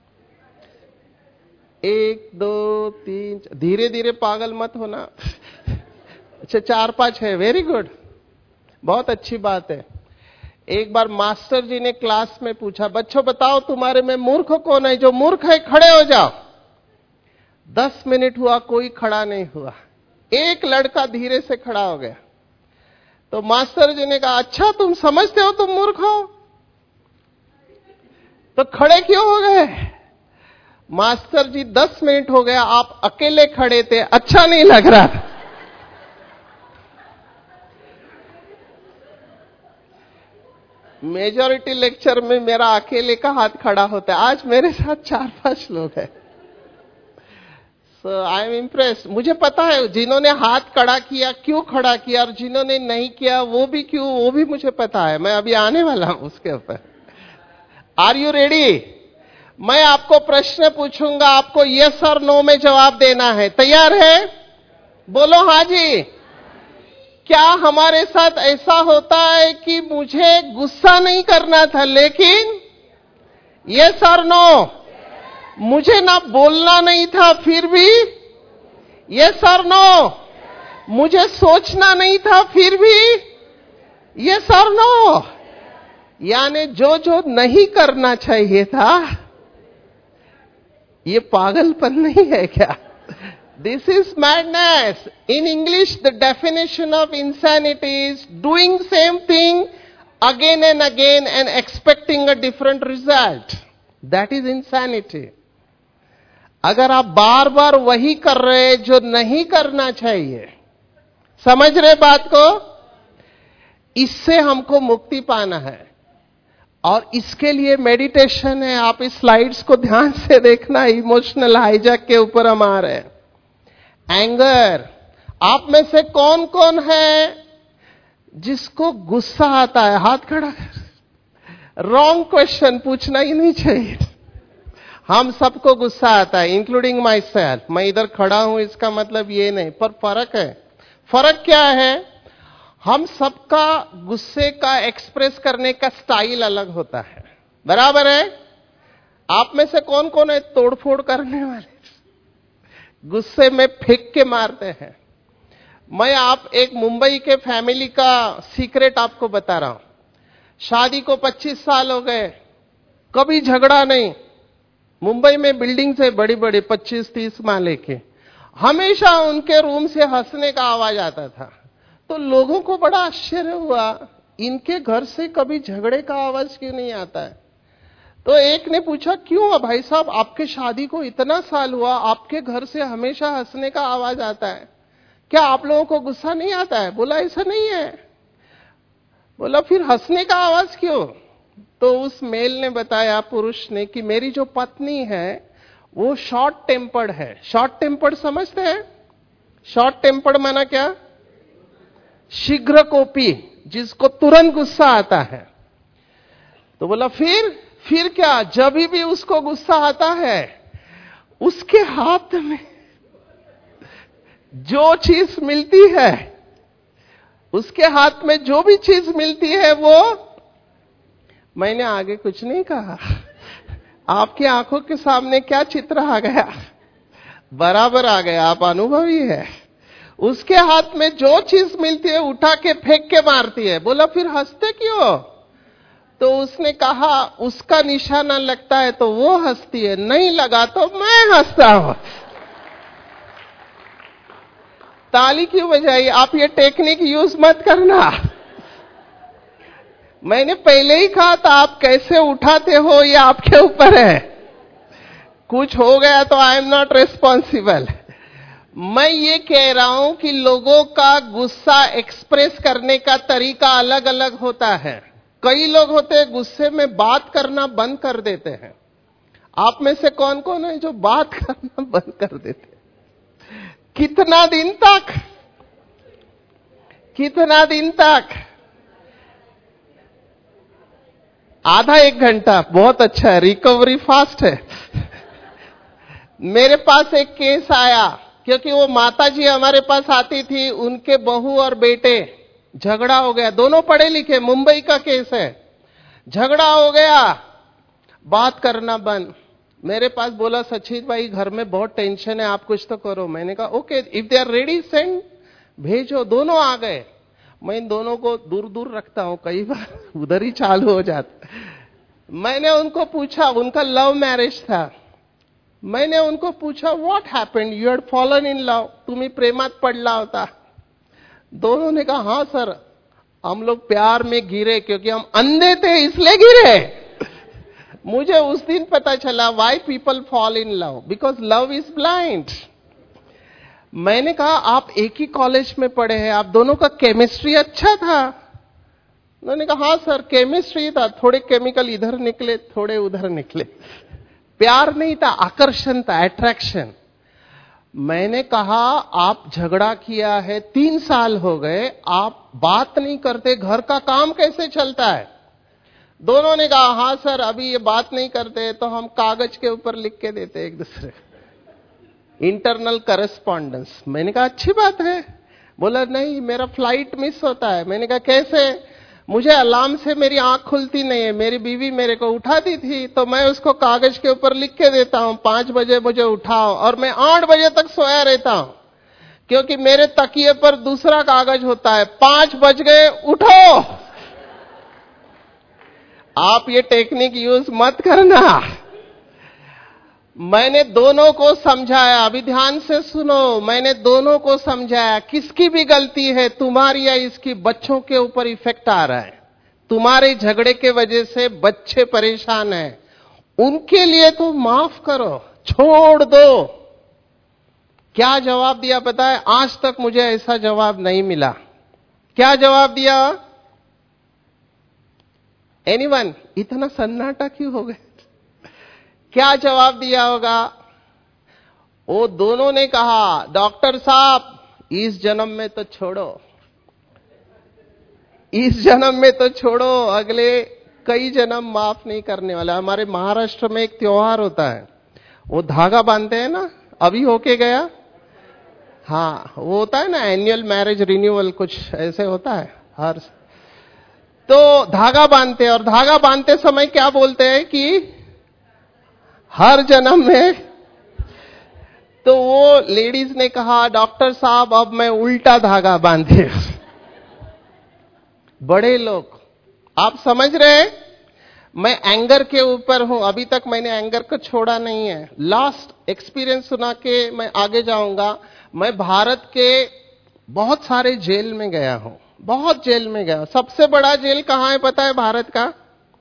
Speaker 1: 1 2 3, धीरे धीरे पागल मत होना। अच्छा 4 5 है, वेरी गुड, बहुत अच्छी बात है। एक बार मास्टर जी ने क्लास में पूछा, बच्चों बताओ तुम्हारे में मूर्ख कौन है? जो मूर्ख है खड़े हो जाओ। 10 मिनट हुआ, कोई खड़ा नहीं हुआ। एक लड़का धीरे से खड़ा हो गया। तो मास्टर जी ने कहा, अच्छा तुम समझते हो तुम मूर्ख हो, तो खड़े क्यों हो गए? मास्टर जी 10 मिनट हो गया, आप अकेले खड़े थे, अच्छा नहीं लग रहा। मेजॉरिटी लेक्चर में मेरा अकेले का हाथ खड़ा होता है, आज मेरे साथ 4 5 लोग हैं। So I am impressed. मुझे पता है जिन्होंने हाथ खड़ा किया क्यों खड़ा किया, और जिन्होंने नहीं किया वो भी क्यों, वो भी मुझे पता है। मैं अभी आने वाला हूं उसके ऊपर। Are you ready? मैं आपको प्रश्न पूछूंगा, आपको यस और नो में जवाब देना है। तैयार है? बोलो हाँ जी। क्या हमारे साथ ऐसा होता है कि मुझे गुस्सा नहीं करना था, लेकिन यस और नो? मुझे ना बोलना नहीं था फिर भी यस और नो? मुझे सोचना नहीं था फिर भी यस और नो? यानी जो जो नहीं करना चाहिए था, ये पागलपन नहीं है क्या? This is madness. In English, the definition of insanity is doing same thing again and again and expecting a different result. That is insanity. अगर आप बार बार वही कर रहे जो नहीं करना चाहिए, समझ रहे बात को? इससे हमको मुक्ति पाना है, और इसके लिए मेडिटेशन है। आप इस स्लाइड्स को ध्यान से देखना, इमोशनल हाईजैक के ऊपर हम आ रहे हैं। एंगर। आप में से कौन कौन है जिसको गुस्सा आता है? हाथ खड़ा कर। रॉन्ग क्वेश्चन पूछना ही नहीं चाहिए। हम सबको गुस्सा आता है, इंक्लूडिंग माई सेल्फ। मैं इधर खड़ा हूं इसका मतलब ये नहीं, पर फर्क है। फर्क क्या है? हम सबका गुस्से का एक्सप्रेस करने का स्टाइल अलग होता है, बराबर है? आप में से कौन कौन है तोड़फोड़ करने वाले, गुस्से में फेंक के मारते हैं? मैं आप एक मुंबई के फैमिली का सीक्रेट आपको बता रहा हूं। शादी को 25 साल हो गए, कभी झगड़ा नहीं। मुंबई में बिल्डिंग से बड़ी बड़ी 25-30 माले के, हमेशा उनके रूम से हंसने का आवाज आता था। तो लोगों को बड़ा आश्चर्य हुआ, इनके घर से कभी झगड़े का आवाज क्यों नहीं आता है? तो एक ने पूछा, क्यों भाई साहब, आपके शादी को इतना साल हुआ, आपके घर से हमेशा हंसने का आवाज आता है, क्या आप लोगों को गुस्सा नहीं आता है? बोला ऐसा नहीं है। बोला फिर हंसने का आवाज क्यों? तो उस मेल ने बताया, पुरुष ने, कि मेरी जो पत्नी है वो शॉर्ट टेम्पर्ड है। शॉर्ट टेम्पर्ड समझते हैं? शॉर्ट टेम्पर्ड माना क्या? शीघ्र कोपी, जिसको तुरंत गुस्सा आता है। तो बोला फिर क्या? जब भी उसको गुस्सा आता है, उसके हाथ में जो चीज मिलती है, उसके हाथ में जो भी चीज मिलती है वो, मैंने आगे कुछ नहीं कहा, आपकी आंखों के सामने क्या चित्र आ गया? बराबर आ गया, आप अनुभवी है। उसके हाथ में जो चीज मिलती है उठा के फेंक के मारती है। बोला फिर हंसते क्यों? तो उसने कहा, उसका निशाना लगता है तो वो हंसती है, नहीं लगा तो मैं हंसता हूं। ताली क्यों बजाई? आप ये टेक्निक यूज मत करना। मैंने पहले ही कहा था, आप कैसे उठाते हो ये आपके ऊपर है। कुछ हो गया तो आई एम नॉट रिस्पॉन्सिबल। मैं ये कह रहा हूं कि लोगों का गुस्सा एक्सप्रेस करने का तरीका अलग अलग होता है। कई लोग होते हैं गुस्से में बात करना बंद कर देते हैं। आप में से कौन कौन है जो बात करना बंद कर देते हैं? कितना दिन तक? कितना दिन तक? आधा एक घंटा। बहुत अच्छा है, रिकवरी फास्ट है। मेरे पास एक केस आया, क्योंकि वो माता जी हमारे पास आती थी, उनके बहू और बेटे झगड़ा हो गया, दोनों पढ़े लिखे, मुंबई का केस है। झगड़ा हो गया, बात करना बंद। मेरे पास बोला, सचिन भाई घर में बहुत टेंशन है, आप कुछ तो करो। मैंने कहा okay, if they are ready send, भेजो। दोनों आ गए। मैं इन दोनों को दूर दूर रखता हूं, कई बार उधर ही चालू हो जाता। मैंने उनको पूछा, उनका लव मैरिज था। मैंने उनको पूछा, what happened, you had fallen in love, तुम्ही प्रेमात पडला होता? दोनों ने कहा, हाँ सर, हम लोग प्यार में गिरे, क्योंकि हम अंधे थे इसलिए गिरे। मुझे उस दिन पता चला why people fall in love, because love is blind. मैंने कहा, आप एक ही कॉलेज में पढ़े हैं, आप दोनों का केमिस्ट्री अच्छा था? उन्होंने कहा, हाँ सर, केमिस्ट्री था, थोड़े केमिकल इधर निकले, थोड़े उधर निकले। प्यार नहीं था, आकर्षण था, अट्रैक्शन। मैंने कहा, आप झगड़ा किया है, 3 साल हो गए, आप बात नहीं करते, घर का काम कैसे चलता है? दोनों ने कहा, हाँ सर, अभी ये बात नहीं करते तो हम कागज के ऊपर लिख के देते एक दूसरे, इंटरनल करस्पॉन्डेंस। मैंने कहा अच्छी बात है। बोला नहीं, मेरा फ्लाइट मिस होता है। मैंने कहा कैसे? मुझे अलार्म से मेरी आंख खुलती नहीं है, मेरी बीवी मेरे को उठाती थी, तो मैं उसको कागज के ऊपर लिख के देता हूं, 5 बजे मुझे उठाओ, और मैं 8 बजे तक सोया रहता हूं, क्योंकि मेरे तकिए पर दूसरा कागज होता है। 5 बज गए, उठो। आप ये टेक्निक यूज मत करना। मैंने दोनों को समझाया, अभी ध्यान से सुनो, मैंने दोनों को समझाया, किसकी भी गलती है, तुम्हारी या इसकी, बच्चों के ऊपर इफेक्ट आ रहा है। तुम्हारे झगड़े के वजह से बच्चे परेशान हैं, उनके लिए तो माफ करो, छोड़ दो। क्या जवाब दिया पता है? आज तक मुझे ऐसा जवाब नहीं मिला। क्या जवाब दिया? एनीवन? इतना सन्नाटा क्यों हो गए? क्या जवाब दिया होगा? वो दोनों ने कहा, डॉक्टर साहब, इस जन्म में तो छोड़ो, इस जन्म में तो छोड़ो, अगले कई जन्म माफ नहीं करने वाला। हमारे महाराष्ट्र में एक त्योहार होता है, वो धागा बांधते हैं ना, अभी होके गया। हाँ, वो होता है ना एनुअल मैरिज रिन्यूअल, कुछ ऐसे होता है हर। तो धागा बांधते हैं, और धागा बांधते समय क्या बोलते हैं कि हर जन्म में। तो वो लेडीज ने कहा, डॉक्टर साहब अब मैं उल्टा धागा बांधे। बड़े लोग, आप समझ रहे? मैं एंगर के ऊपर हूं, अभी तक मैंने एंगर को छोड़ा नहीं है। लास्ट एक्सपीरियंस सुना के मैं आगे जाऊंगा। मैं भारत के बहुत सारे जेल में गया हूं, बहुत जेल में गया। सबसे बड़ा जेल कहां है पता है भारत का?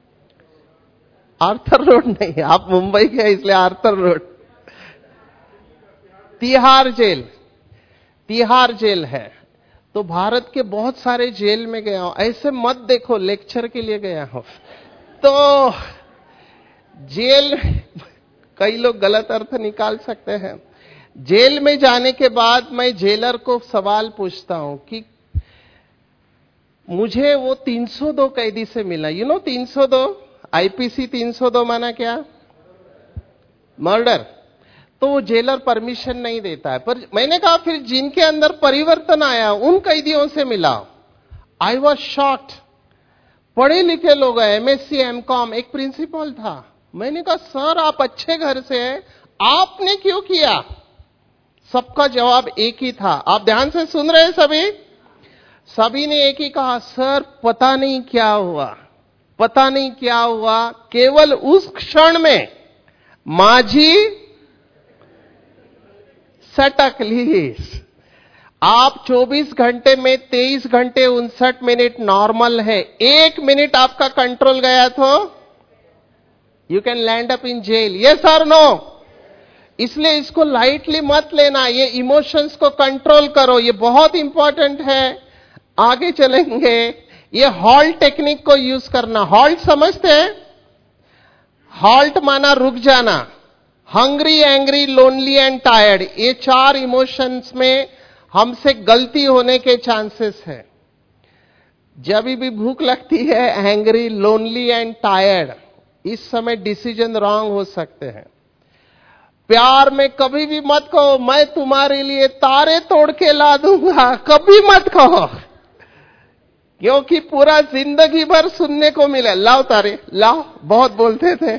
Speaker 1: आर्थर रोड नहीं, आप मुंबई के इसलिए Arthur road, Tihar jail, Tihar jail है। तो भारत के बहुत सारे जेल में गया हूं। ऐसे मत देखो, लेक्चर के लिए गया हूं। तो जेल, कई लोग गलत अर्थ निकाल सकते हैं। जेल में जाने के बाद मैं जेलर को सवाल पूछता हूं कि मुझे वो 302 कैदी से मिला। यू नो 302, आईपीसी 302 माना क्या? मर्डर। तो वो जेलर परमिशन नहीं देता है। पर मैंने कहा फिर जिनके अंदर परिवर्तन आया उन कैदियों से मिला। I was shocked. पढ़े लिखे लोग हैं, एमएससी एमकॉम, एक प्रिंसिपल था। मैंने कहा सर आप अच्छे घर से हैं, आपने क्यों किया? सबका जवाब एक ही था। आप ध्यान से सुन रहे हैं सभी? सभी ने एक ही कहा, सर पता नहीं क्या हुआ, पता नहीं क्या हुआ, केवल उस क्षण में माझी सटक ली। आप 24 घंटे में 23 घंटे 59 मिनट नॉर्मल है। 1 मिनट आपका कंट्रोल गया तो you can land up in jail. Yes और नो? इसलिए इसको लाइटली मत लेना, ये इमोशंस को कंट्रोल करो, ये बहुत इंपॉर्टेंट है। आगे चलेंगे, ये हॉल्ट टेक्निक को यूज करना। हॉल्ट समझते हैं? हॉल्ट माना रुक जाना, hungry, angry, lonely and tired, ये 4 इमोशंस में हमसे गलती होने के चांसेस है। जब भी भूख लगती है, एंग्री, लोनली एंड टायर्ड, इस समय डिसीजन रॉन्ग हो सकते हैं। प्यार में कभी भी मत कहो मैं तुम्हारे लिए तारे तोड़ के ला दूंगा, कभी मत कहो, क्योंकि पूरा जिंदगी भर सुनने को मिले लाओ तारे लाओ, बहुत बोलते थे।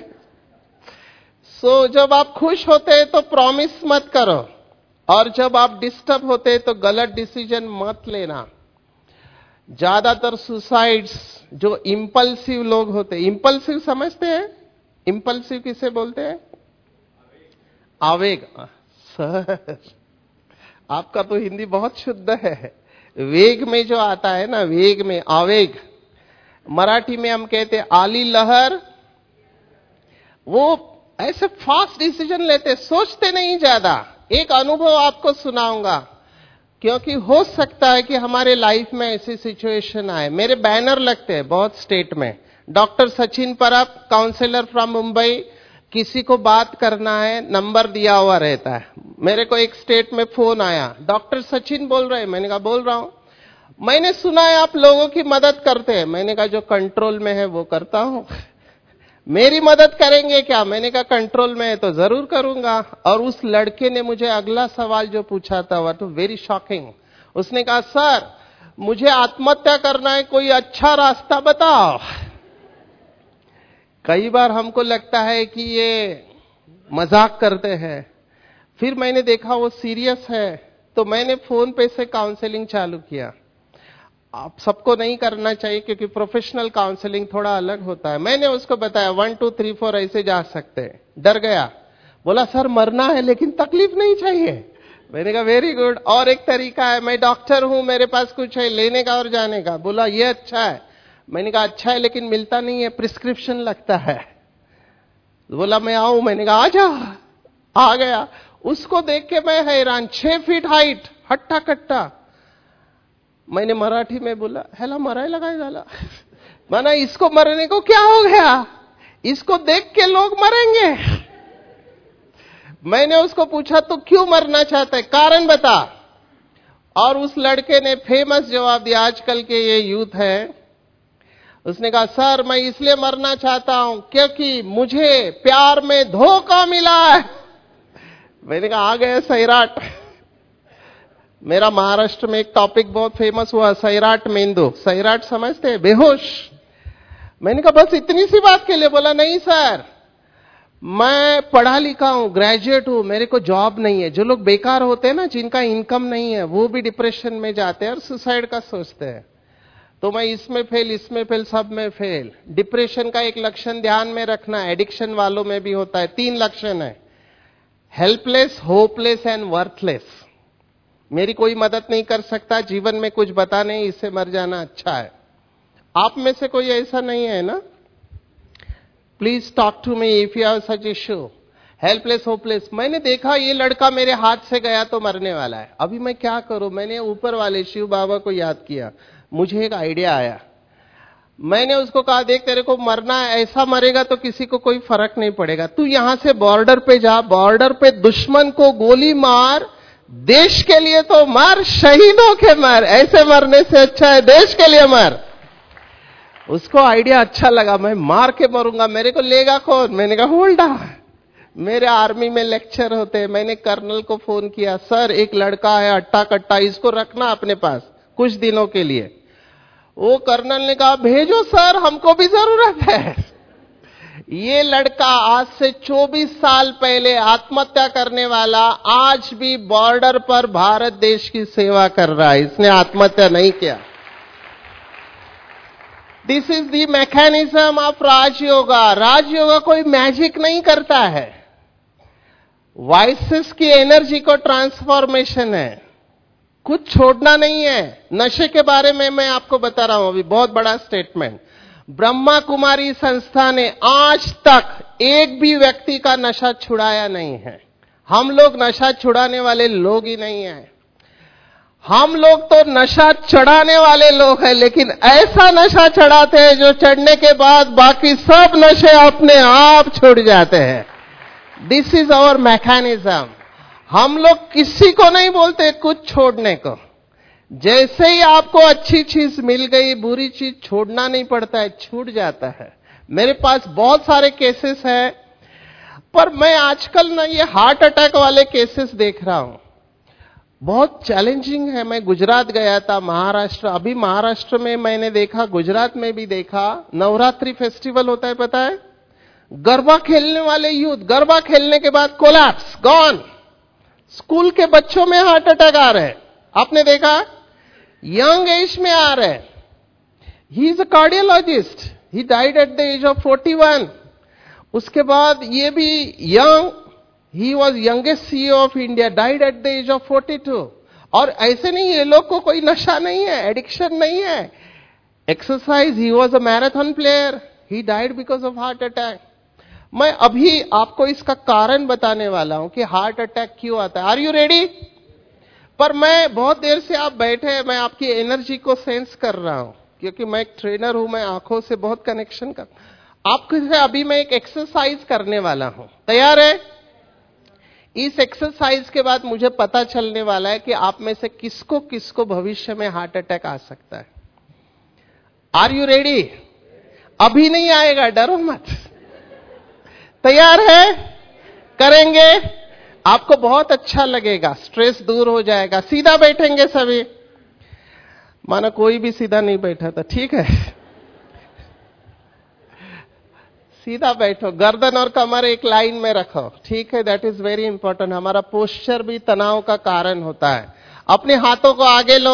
Speaker 1: जब आप खुश होते तो प्रॉमिस मत करो, और जब आप डिस्टर्ब होते तो गलत डिसीजन मत लेना। ज्यादातर सुसाइड्स जो इंपल्सिव लोग होते, इंपल्सिव समझते हैं? इंपल्सिव किसे बोलते हैं? आवेग। सर आपका तो हिंदी बहुत शुद्ध है। वेग में जो आता है ना, वेग में आवेग, मराठी में हम कहते हैं आली लहर। वो ऐसे फास्ट डिसीजन लेते, सोचते नहीं ज्यादा। एक अनुभव आपको सुनाऊंगा, क्योंकि हो सकता है कि हमारे लाइफ में ऐसी सिचुएशन आए। मेरे बैनर लगते हैं बहुत स्टेट में, डॉक्टर सचिन परब, काउंसलर फ्रॉम मुंबई, किसी को बात करना है, नंबर दिया हुआ रहता है। मेरे को एक स्टेट में फोन आया, डॉक्टर सचिन बोल रहे हैं। मैंने कहा बोल रहा हूं। मैंने सुना है आप लोगों की मदद करते हैं। मैंने कहा जो कंट्रोल में है वो करता हूं, मेरी मदद करेंगे क्या? मैंने कहा कंट्रोल में है तो जरूर करूंगा। और उस लड़के ने मुझे अगला सवाल जो पूछा था वो तो वेरी शॉकिंग। उसने कहा सर मुझे आत्महत्या करना है, कोई अच्छा रास्ता बताओ। कई बार हमको लगता है कि ये मजाक करते हैं, फिर मैंने देखा वो सीरियस है, तो मैंने फोन पे से काउंसलिंग चालू किया। आप सबको नहीं करना चाहिए, क्योंकि प्रोफेशनल काउंसलिंग थोड़ा अलग होता है। मैंने उसको बताया 1 2 3 4 ऐसे जा सकते हैं। डर गया, बोला सर मरना है लेकिन तकलीफ नहीं चाहिए। मैंने कहा वेरी गुड, और एक तरीका है, मैं डॉक्टर हूं, मेरे पास कुछ है लेने का और जाने का। बोला ये अच्छा है। मैंने कहा अच्छा है लेकिन मिलता नहीं है, प्रिस्क्रिप्शन लगता है। बोला मैं आऊं। मैंने कहा आजा। आ गया। उसको देख के मैं हैरान, 6 फीट हाइट, हट्टा कट्टा। मैंने मराठी में बोला हेला मराय लगाए झाला, माना इसको मरने को क्या हो गया, इसको देख के लोग मरेंगे। मैंने उसको पूछा तो क्यों मरना चाहता है, कारण बता। और उस लड़के ने फेमस जवाब दिया, आजकल के ये यूथ है, उसने कहा सर मैं इसलिए मरना चाहता हूं क्योंकि मुझे प्यार में धोखा मिला है। मैंने कहा आ गया सैराट। मेरा महाराष्ट्र में एक टॉपिक बहुत फेमस हुआ, सैराट मेंदो। सैराट समझते हैं? बेहोश। मैंने कहा बस इतनी सी बात के लिए? बोला नहीं सर मैं पढ़ा लिखा हूं, ग्रेजुएट हूं, मेरे को जॉब नहीं है। जो लोग बेकार होते हैं ना, जिनका इनकम नहीं है, वो भी डिप्रेशन में जाते हैं और सुसाइड का सोचते हैं। तो मैं इसमें फेल, इसमें फेल, सब में फेल। डिप्रेशन का एक लक्षण ध्यान में रखना, एडिक्शन वालों में भी होता है। 3 लक्षण है, हेल्पलेस, होपलेस एंड वर्थलेस। मेरी कोई मदद नहीं कर सकता, जीवन में कुछ बता नहीं, इससे मर जाना अच्छा है। आप में से कोई ऐसा नहीं है ना? Please talk to me if you have such issue. Helpless, hopeless. मैंने देखा ये लड़का मेरे हाथ से गया तो मरने वाला है, अभी मैं क्या करूं? मैंने ऊपर वाले शिव बाबा को याद किया, मुझे एक आइडिया आया। मैंने उसको कहा देख तेरे को मरना है, ऐसा मरेगा तो किसी को कोई फर्क नहीं पड़ेगा, तू यहां से बॉर्डर पे जा, बॉर्डर पे दुश्मन को गोली मार, देश के लिए तो मर, शहीदों के मर, ऐसे मरने से अच्छा है देश के लिए मर। उसको आइडिया अच्छा लगा, मैं मार के मरूंगा, मेरे को लेगा कौन? मैंने कहा होल्ड ऑन। मेरे आर्मी में लेक्चर होते हैं, मैंने कर्नल को फोन किया, सर एक लड़का है अट्टा कट्टा, इसको रखना अपने पास कुछ दिनों के लिए। वो कर्नल ने कहा भेजो सर, हमको भी जरूरत है। ये लड़का आज से 24 साल पहले आत्महत्या करने वाला आज भी बॉर्डर पर भारत देश की सेवा कर रहा है, इसने आत्महत्या नहीं किया। This is the mechanism of Rajyoga. Rajyoga कोई मैजिक नहीं करता है, वाइसेस की एनर्जी को ट्रांसफॉर्मेशन है, कुछ छोड़ना नहीं है। नशे के बारे में मैं आपको बता रहा हूं, अभी बहुत बड़ा स्टेटमेंट। ब्रह्मा कुमारी संस्था ने आज तक एक भी व्यक्ति का नशा छुड़ाया नहीं है। हम लोग नशा छुड़ाने वाले लोग ही नहीं हैं, हम लोग तो नशा चढ़ाने वाले लोग हैं, लेकिन ऐसा नशा चढ़ाते हैं जो चढ़ने के बाद बाकी सब नशे अपने आप छूट जाते हैं। This is our mechanism. हम लोग किसी को नहीं बोलते कुछ छोड़ने को। जैसे ही आपको अच्छी चीज मिल गई, बुरी चीज छोड़ना नहीं पड़ता है, छूट जाता है। मेरे पास बहुत सारे केसेस हैं, पर मैं आजकल ना ये हार्ट अटैक वाले केसेस देख रहा हूं, बहुत चैलेंजिंग है। मैं गुजरात गया था, महाराष्ट्र, अभी महाराष्ट्र में मैंने देखा, गुजरात में भी देखा, नवरात्रि फेस्टिवल होता है, पता है? गरबा खेलने वाले यूथ, गरबा खेलने के बाद कोलैप्स, गॉन। स्कूल के बच्चों में हार्ट अटैक आ रहे हैं, आपने देखा? यंग एज में आ रहे हैं। He is a cardiologist, he died at the age of 41। उसके बाद ये भी young, he was youngest CEO of India, died at the age of 42। और ऐसे नहीं, ये लोग को कोई नशा नहीं है, एडिक्शन नहीं है, exercise, he was a marathon player, he died because of heart attack. मैं अभी आपको इसका कारण बताने वाला हूं कि हार्ट अटैक क्यों आता है। Are you ready? पर मैं बहुत देर से आप बैठे, मैं आपकी एनर्जी को सेंस कर रहा हूं, क्योंकि मैं एक ट्रेनर हूं, मैं आंखों से बहुत कनेक्शन कर। आपके से अभी मैं एक एक्सरसाइज करने वाला हूं, तैयार है? इस एक्सरसाइज के बाद मुझे पता चलने वाला है कि आप में से किसको किसको भविष्य में हार्ट अटैक आ सकता है। Are you ready? अभी नहीं आएगा, डरो मत। तैयार है? करेंगे, आपको बहुत अच्छा लगेगा, स्ट्रेस दूर हो जाएगा। सीधा बैठेंगे सभी, माना कोई भी सीधा नहीं बैठा था, ठीक है? सीधा बैठो, गर्दन और कमर एक लाइन में रखो, ठीक है? That is very important. हमारा पोस्चर भी तनाव का कारण होता है। अपने हाथों को आगे लो।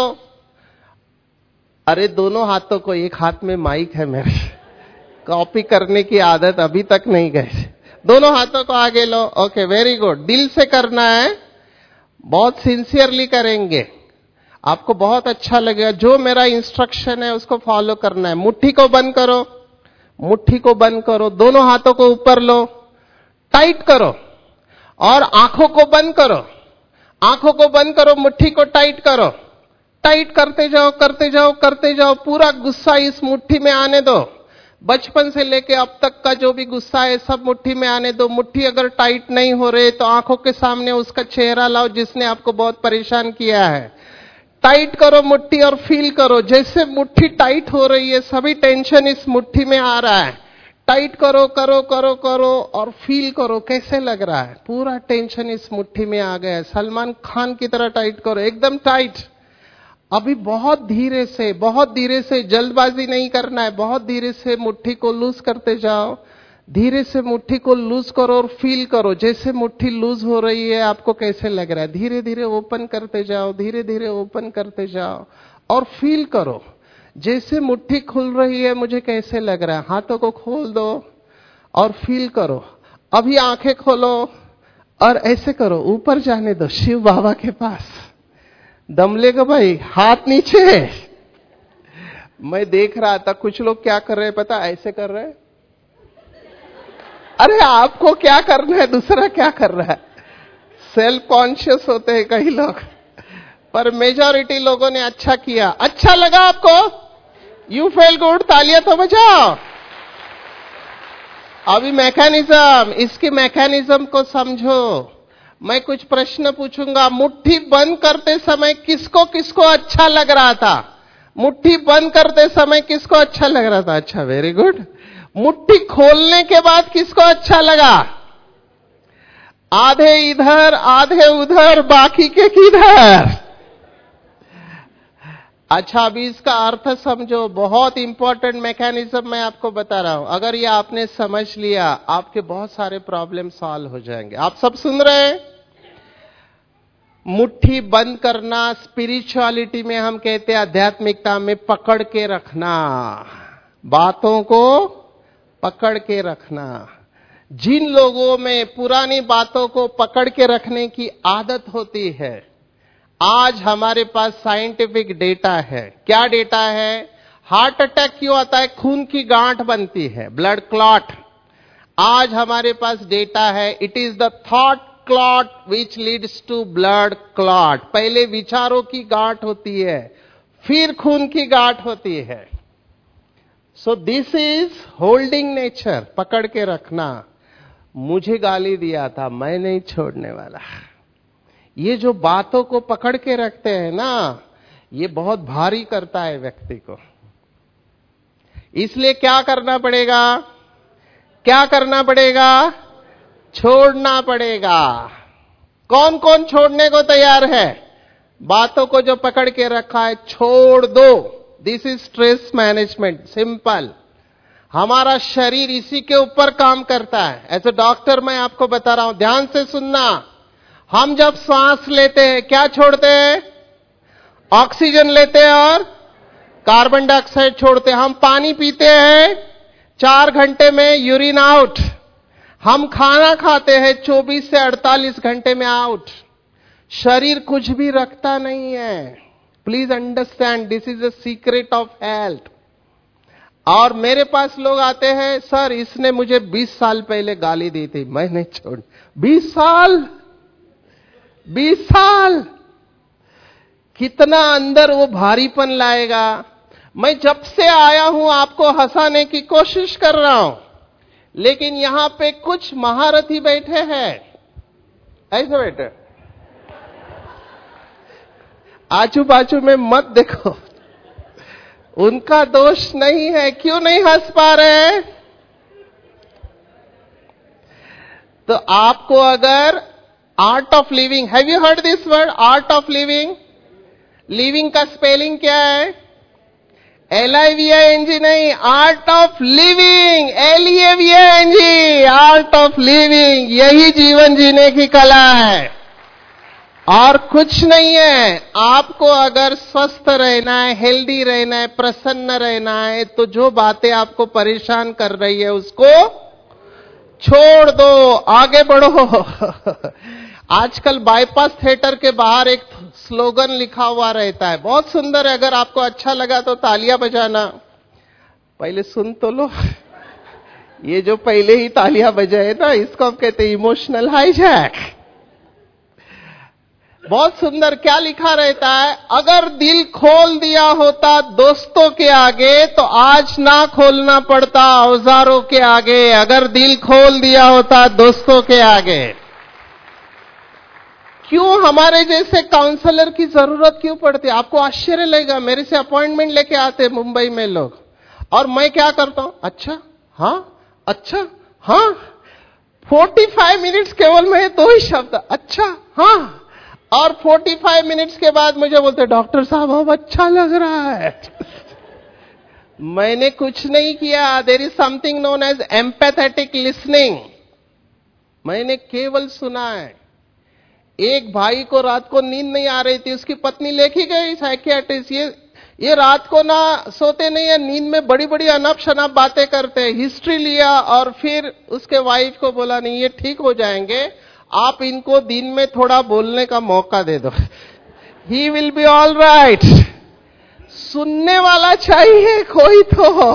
Speaker 1: अरे दोनों हाथों को, एक हाथ में माइक है मेरे, कॉपी करने की आदत अभी तक नहीं गई। दोनों हाथों को आगे लो। Okay, very good. दिल से करना है, बहुत सिंसियरली करेंगे, आपको बहुत अच्छा लगेगा। जो मेरा इंस्ट्रक्शन है उसको फॉलो करना है। मुट्ठी को बंद करो, मुट्ठी को बंद करो, दोनों हाथों को ऊपर लो, टाइट करो, और आंखों को बंद करो, आंखों को बंद करो, मुट्ठी को टाइट करो, टाइट करते जाओ, करते जाओ, करते जाओ। पूरा गुस्सा इस मुट्ठी में आने दो। बचपन से लेके अब तक का जो भी गुस्सा है सब मुट्ठी में आने दो। मुट्ठी अगर टाइट नहीं हो रही तो आंखों के सामने उसका चेहरा लाओ जिसने आपको बहुत परेशान किया है। टाइट करो मुट्ठी और फील करो, जैसे मुट्ठी टाइट हो रही है, सभी टेंशन इस मुट्ठी में आ रहा है। टाइट करो, करो, करो, करो, और फील करो कैसे लग रहा है। पूरा टेंशन इस मुट्ठी में आ गया है। सलमान खान की तरह टाइट करो, एकदम टाइट। अभी बहुत धीरे से, जल्दबाजी नहीं करना है, बहुत धीरे से मुट्ठी को लूज करते जाओ। धीरे से मुट्ठी को लूज करो और फील करो जैसे मुट्ठी लूज हो रही है, आपको कैसे लग रहा है। धीरे धीरे ओपन करते जाओ, धीरे धीरे ओपन करते जाओ, और फील करो जैसे मुट्ठी खुल रही है, मुझे कैसे लग रहा है। हाथों को खोल दो और फील करो। अभी आंखें खोलो और ऐसे करो, ऊपर जाने दो, शिव बाबा के पास। दम लेगा भाई, हाथ नीचे है। मैं देख रहा था कुछ लोग क्या कर रहे हैं पता, ऐसे कर रहे हैं। अरे आपको क्या करना है, दूसरा क्या कर रहा है। सेल्फ कॉन्शियस होते हैं कई लोग, पर मेजॉरिटी लोगों ने अच्छा किया। अच्छा लगा आपको? यू फील गुड, तालियां तो बजाओ। अभी मैकेनिज्म, इसकी मैकेनिज्म को समझो। मैं कुछ प्रश्न पूछूंगा, मुट्ठी बंद करते समय किसको किसको अच्छा लग रहा था? मुट्ठी बंद करते समय किसको अच्छा लग रहा था? अच्छा, वेरी गुड। मुट्ठी खोलने के बाद किसको अच्छा लगा? आधे इधर, आधे उधर, बाकी के किधर? अच्छा, अभी इसका अर्थ समझो। बहुत इंपॉर्टेंट मैकेनिज्म मैं आपको बता रहा हूं। अगर ये आपने समझ लिया, आपके बहुत सारे प्रॉब्लम सॉल्व हो जाएंगे। आप सब सुन रहे हैं? मुट्ठी बंद करना स्पिरिचुअलिटी में हम कहते हैं, आध्यात्मिकता में पकड़ के रखना, बातों को पकड़ के रखना। जिन लोगों में पुरानी बातों को पकड़ के रखने की आदत होती है, आज हमारे पास साइंटिफिक डेटा है। क्या डेटा है? हार्ट अटैक क्यों आता है? खून की गांठ बनती है, ब्लड क्लॉट। आज हमारे पास डेटा है, it is the thought clot which leads to blood clot. पहले विचारों की गांठ होती है, फिर खून की गांठ होती है। So this is holding nature, पकड़ के रखना। मुझे गाली दिया था, मैं नहीं छोड़ने वाला। ये जो बातों को पकड़ के रखते हैं ना, ये बहुत भारी करता है व्यक्ति को। इसलिए क्या करना पड़ेगा? क्या करना पड़ेगा? छोड़ना पड़ेगा। कौन कौन छोड़ने को तैयार है? बातों को जो पकड़ के रखा है छोड़ दो। This is stress management, simple. हमारा शरीर इसी के ऊपर काम करता है। एज ए डॉक्टर मैं आपको बता रहा हूं, ध्यान से सुनना। हम जब सांस लेते हैं क्या छोड़ते हैं? ऑक्सीजन लेते हैं और कार्बन डाइऑक्साइड छोड़ते हैं। हम पानी पीते हैं, 4 घंटे में यूरिन आउट। हम खाना खाते हैं, 24 से 48 घंटे में आउट। शरीर कुछ भी रखता नहीं है। Please understand, this is the secret of health. और मेरे पास लोग आते हैं, सर इसने मुझे 20 साल पहले गाली दी थी, मैं नहीं छोड़। 20 साल, 20 साल कितना अंदर वो भारीपन लाएगा। मैं जब से आया हूं आपको हंसाने की कोशिश कर रहा हूं, लेकिन यहां पे कुछ महारथी बैठे हैं, ऐसे बैठे। आजू बाजू में मत देखो, उनका दोष नहीं है। क्यों नहीं हंस पा रहे? तो आपको अगर art of living, have you heard this word, art of living? Living का स्पेलिंग क्या है? LIVING नहीं, art of living, LEVING, art of living. यही जीवन जीने की कला है और कुछ नहीं है। आपको अगर स्वस्थ रहना है, हेल्दी रहना है, प्रसन्न रहना है, तो जो बातें आपको परेशान कर रही है उसको छोड़ दो, आगे बढ़ो। आजकल बाईपास थिएटर के बाहर एक स्लोगन लिखा हुआ रहता है, बहुत सुंदर है। अगर आपको अच्छा लगा तो तालियां बजाना। पहले सुन तो लो। ये जो पहले ही तालियां बजाए ना, इसको हम कहते हैं इमोशनल हाईजैक। बहुत सुंदर। क्या लिखा रहता है? अगर दिल खोल दिया होता दोस्तों के आगे तो आज ना खोलना पड़ता औजारों के आगे। अगर दिल खोल दिया होता दोस्तों के आगे। क्यों हमारे जैसे काउंसलर की जरूरत क्यों पड़ती है? आपको आश्चर्य लगेगा, मेरे से अपॉइंटमेंट लेके आते मुंबई में लोग, और मैं क्या करता हूं? अच्छा, हाँ, अच्छा, हाँ। 45 मिनट्स केवल मैं 2 ही शब्द, अच्छा, हाँ। और 45 मिनट्स के बाद मुझे बोलते, डॉक्टर साहब अब अच्छा लग रहा है। मैंने कुछ नहीं किया। There is something known as empathetic listening. मैंने केवल सुना है। एक भाई को रात को नींद नहीं आ रही थी, उसकी पत्नी लेके गई साइकियाट्रिस्ट। ये रात को ना सोते नहीं है, नींद में बड़ी बड़ी अनप शनप बातें करते हैं। हिस्ट्री लिया और फिर उसके वाइफ को बोला, नहीं ये ठीक हो जाएंगे, आप इनको दिन में थोड़ा बोलने का मौका दे दो, he will be all right. सुनने वाला चाहिए कोई तो।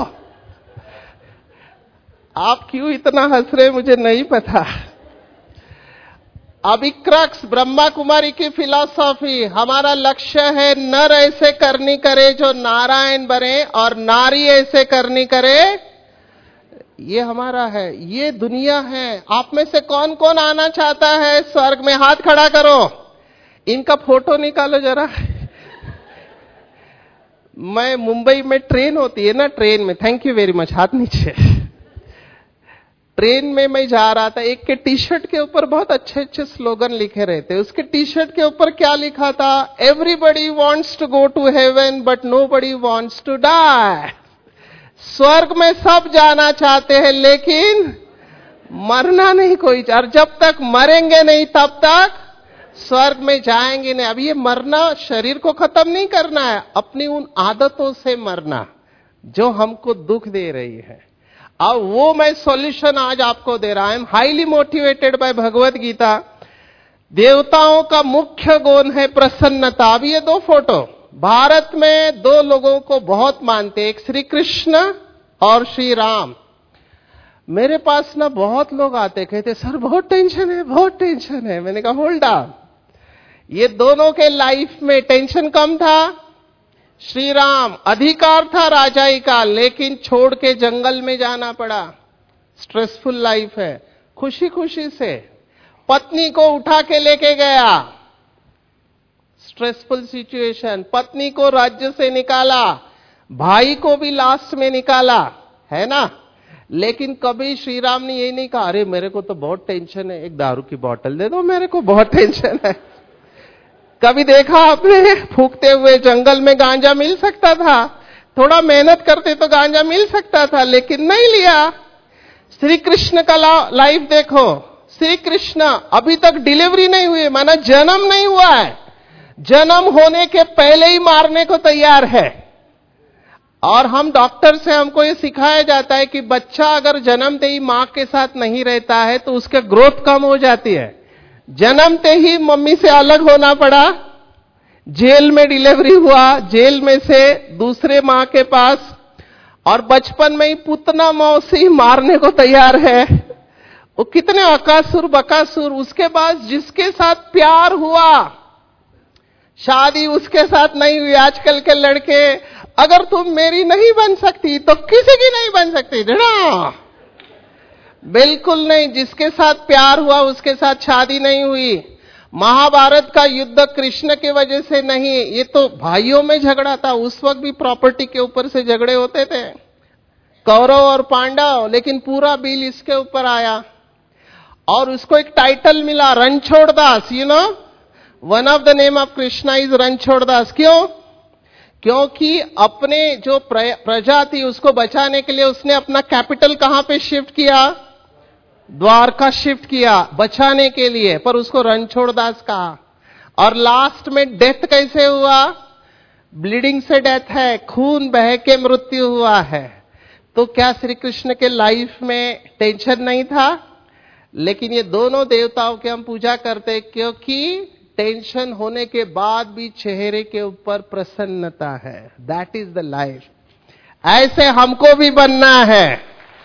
Speaker 1: आप क्यों इतना हंस रहे मुझे नहीं पता। अभिक्रक्स ब्रह्मा कुमारी की फिलॉसफी, हमारा लक्ष्य है नर ऐसे करनी करे जो नारायण बने और नारी ऐसे करनी करे। ये हमारा है, ये दुनिया है। आप में से कौन कौन आना चाहता है स्वर्ग में? हाथ खड़ा करो, इनका फोटो निकालो जरा। मैं मुंबई में ट्रेन होती है ना, ट्रेन में, थैंक यू वेरी मच, हाथ नीचे। ट्रेन में मैं जा रहा था, एक के टी शर्ट के ऊपर बहुत अच्छे अच्छे स्लोगन लिखे रहते। उसके टी शर्ट के ऊपर क्या लिखा था? Everybody wants to go to heaven but nobody wants to die. स्वर्ग में सब जाना चाहते हैं लेकिन मरना नहीं कोई। और जब तक मरेंगे नहीं तब तक स्वर्ग में जाएंगे नहीं। अब ये मरना शरीर को खत्म नहीं करना है, अपनी उन आदतों से मरना जो हमको दुख दे रही है। अब वो मैं सॉल्यूशन आज आपको दे रहा हूं। Highly motivated by Bhagavad Gita. देवताओं का मुख्य गुण है प्रसन्नता। अब ये 2 फोटो, भारत में 2 लोगों को बहुत मानते, एक श्री कृष्ण और श्री राम। मेरे पास ना बहुत लोग आते, कहते सर बहुत टेंशन है, बहुत टेंशन है। मैंने कहा होल्ड अप, ये दोनों के लाइफ में टेंशन कम था। श्री राम अधिकार था राजाई का, लेकिन छोड़ के जंगल में जाना पड़ा। स्ट्रेसफुल लाइफ है, खुशी खुशी से पत्नी को उठा के लेके गया, स्ट्रेसफुल सिचुएशन, पत्नी को राज्य से निकाला, भाई को भी लास्ट में निकाला, है ना। लेकिन कभी श्री राम ने यही नहीं कहा, अरे मेरे को तो बहुत टेंशन है, एक दारू की बोतल दे दो, मेरे को बहुत टेंशन है। कभी देखा आपने फूकते हुए जंगल में गांजा मिल सकता था, थोड़ा मेहनत करते तो गांजा मिल सकता था, लेकिन नहीं लिया। श्री कृष्ण का लाइफ देखो, श्री कृष्ण अभी तक डिलीवरी नहीं हुई, माना जन्म नहीं हुआ है, जन्म होने के पहले ही मारने को तैयार है। और हम डॉक्टर से हमको ये सिखाया जाता है कि बच्चा अगर जन्मते ही मां के साथ नहीं रहता है तो उसके ग्रोथ कम हो जाती है। जन्मते ही मम्मी से अलग होना पड़ा, जेल में डिलीवरी हुआ, जेल में से दूसरे मां के पास, और बचपन में ही पुतना मौसी मारने को तैयार है। वो कितने अकासुर बकासुर। उसके बाद जिसके साथ प्यार हुआ, शादी उसके साथ नहीं हुई। आजकल के लड़के, अगर तुम मेरी नहीं बन सकती तो किसी की नहीं बन सकती, ना, बिल्कुल नहीं। जिसके साथ प्यार हुआ उसके साथ शादी नहीं हुई। महाभारत का युद्ध कृष्ण की वजह से नहीं, ये तो भाइयों में झगड़ा था। उस वक्त भी प्रॉपर्टी के ऊपर से झगड़े होते थे, कौरव और पांडव, लेकिन पूरा बिल इसके ऊपर आया और उसको एक टाइटल मिला, Ranchhod Das. You know, one of the name of Krishna is Ranchhod Das. क्यों? क्योंकि अपने जो प्रजा थी उसको बचाने के लिए उसने अपना कैपिटल कहां पे शिफ्ट किया? द्वारका शिफ्ट किया बचाने के लिए, पर उसको रणछोड़ दास कहा। और लास्ट में डेथ कैसे हुआ? ब्लीडिंग से डेथ है, खून बह के मृत्यु हुआ है। तो क्या श्री कृष्ण के लाइफ में टेंशन नहीं था? लेकिन ये दोनों देवताओं की हम पूजा करते क्योंकि टेंशन होने के बाद भी चेहरे के ऊपर प्रसन्नता है। That is the life. ऐसे हमको भी बनना है।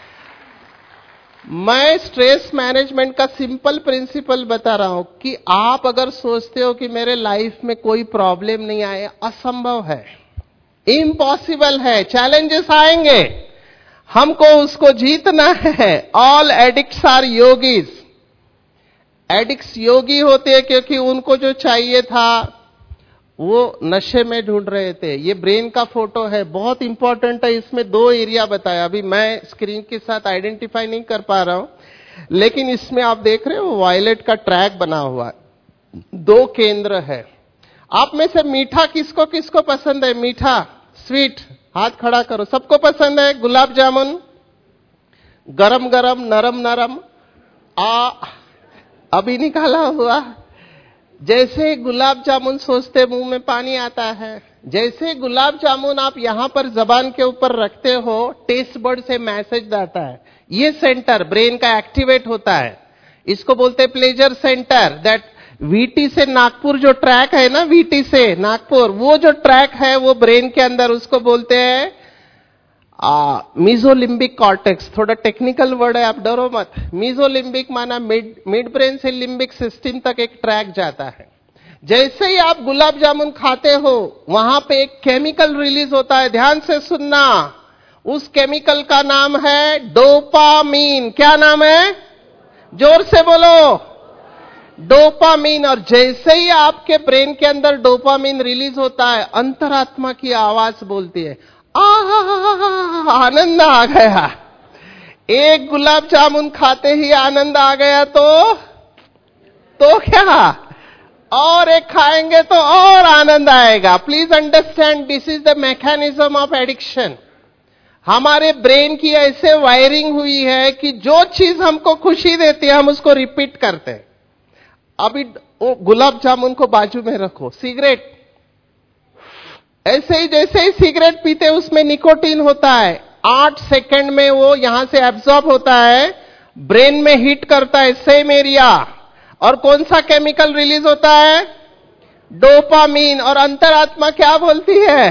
Speaker 1: मैं स्ट्रेस मैनेजमेंट का सिंपल प्रिंसिपल बता रहा हूं कि आप अगर सोचते हो कि मेरे लाइफ में कोई प्रॉब्लम नहीं आए, असंभव है, इम्पॉसिबल है। चैलेंजेस आएंगे, हमको उसको जीतना है। All addicts are yogis. Addicts योगी होते हैं क्योंकि उनको जो चाहिए था वो नशे में ढूंढ रहे थे। ये ब्रेन का फोटो है, बहुत इंपॉर्टेंट है। इसमें 2 एरिया बताया, अभी मैं स्क्रीन के साथ आइडेंटिफाई नहीं कर पा रहा हूं, लेकिन इसमें आप देख रहे हो वायलेट का ट्रैक बना हुआ है, 2 केंद्र है। आप में से मीठा किसको किसको पसंद है? मीठा, स्वीट, हाथ खड़ा करो। सबको पसंद है? गुलाब जामुन, गरम गरम, नरम नरम, अभी निकाला हुआ। जैसे गुलाब जामुन सोचते मुंह में पानी आता है। जैसे गुलाब जामुन आप यहां पर जबान के ऊपर रखते हो, टेस्ट बर्ड से मैसेज आता है, ये सेंटर ब्रेन का एक्टिवेट होता है। इसको बोलते हैं प्लेजर सेंटर। दैट वीटी से नागपुर जो ट्रैक है ना, वीटी से नागपुर, वो जो ट्रैक है वो ब्रेन के अंदर, उसको बोलते हैं मीजोलिम्बिक कॉर्टेक्स। थोड़ा टेक्निकल वर्ड है, आप डरो मत। मीजोलिम्बिक माना मिड ब्रेन से लिम्बिक सिस्टम तक एक ट्रैक जाता है। जैसे ही आप गुलाब जामुन खाते हो, वहां पे एक केमिकल रिलीज होता है, ध्यान से सुनना। उस केमिकल का नाम है डोपामीन। क्या नाम है? जोर से बोलो, डोपामीन। और जैसे ही आपके ब्रेन के अंदर डोपामीन रिलीज होता है, अंतरात्मा की आवाज बोलती है, आनंद आ गया। एक गुलाब जामुन खाते ही आनंद आ गया तो क्या, और एक खाएंगे तो और आनंद आएगा। Please understand, this is the mechanism of addiction. हमारे ब्रेन की ऐसे वायरिंग हुई है कि जो चीज हमको खुशी देती है हम उसको रिपीट करते हैं। अभी वो गुलाब जामुन को बाजू में रखो, सिगरेट, ऐसे ही जैसे ही सिगरेट पीते उसमें निकोटीन होता है, 8 सेकंड में वो यहां से एब्जॉर्ब होता है, ब्रेन में हिट करता है सेम एरिया, और कौन सा केमिकल रिलीज होता है? डोपामीन। और अंतरात्मा क्या बोलती है?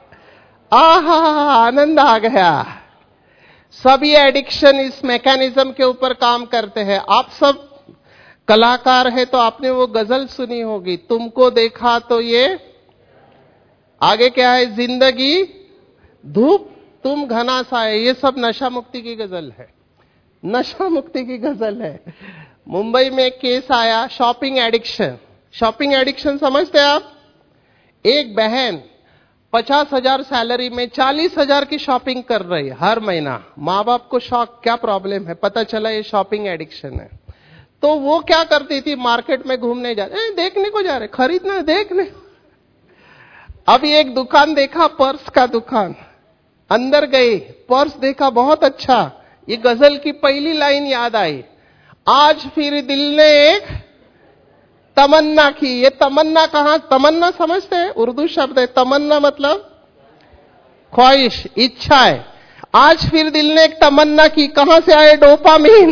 Speaker 1: आनंद आ गया। सभी एडिक्शन इस मैकेनिज्म के ऊपर काम करते हैं। आप सब कलाकार है तो आपने वो गजल सुनी होगी, तुमको देखा तो ये आगे क्या है, जिंदगी धूप तुम घना सा है। ये सब नशा मुक्ति की गजल है। नशा मुक्ति की गजल है। मुंबई में एक केस आया, शॉपिंग एडिक्शन। शॉपिंग एडिक्शन समझते हैं आप? एक बहन 50,000 सैलरी में 40,000 की शॉपिंग कर रही है हर महीना। माँ बाप को शॉक, क्या प्रॉब्लम है? पता चला ये शॉपिंग एडिक्शन है। तो वो क्या करती थी, मार्केट में घूमने जाते, देखने को जा रहे, खरीदना देखने। अभी एक दुकान देखा, पर्स का दुकान, अंदर गई, पर्स देखा बहुत अच्छा। ये गजल की पहली लाइन याद आई, आज फिर दिल ने एक तमन्ना की। ये तमन्ना कहां? तमन्ना समझते हैं? उर्दू शब्द है तमन्ना, मतलब ख्वाहिश, इच्छा है। आज फिर दिल ने एक तमन्ना की, कहां से आए? डोपामीन।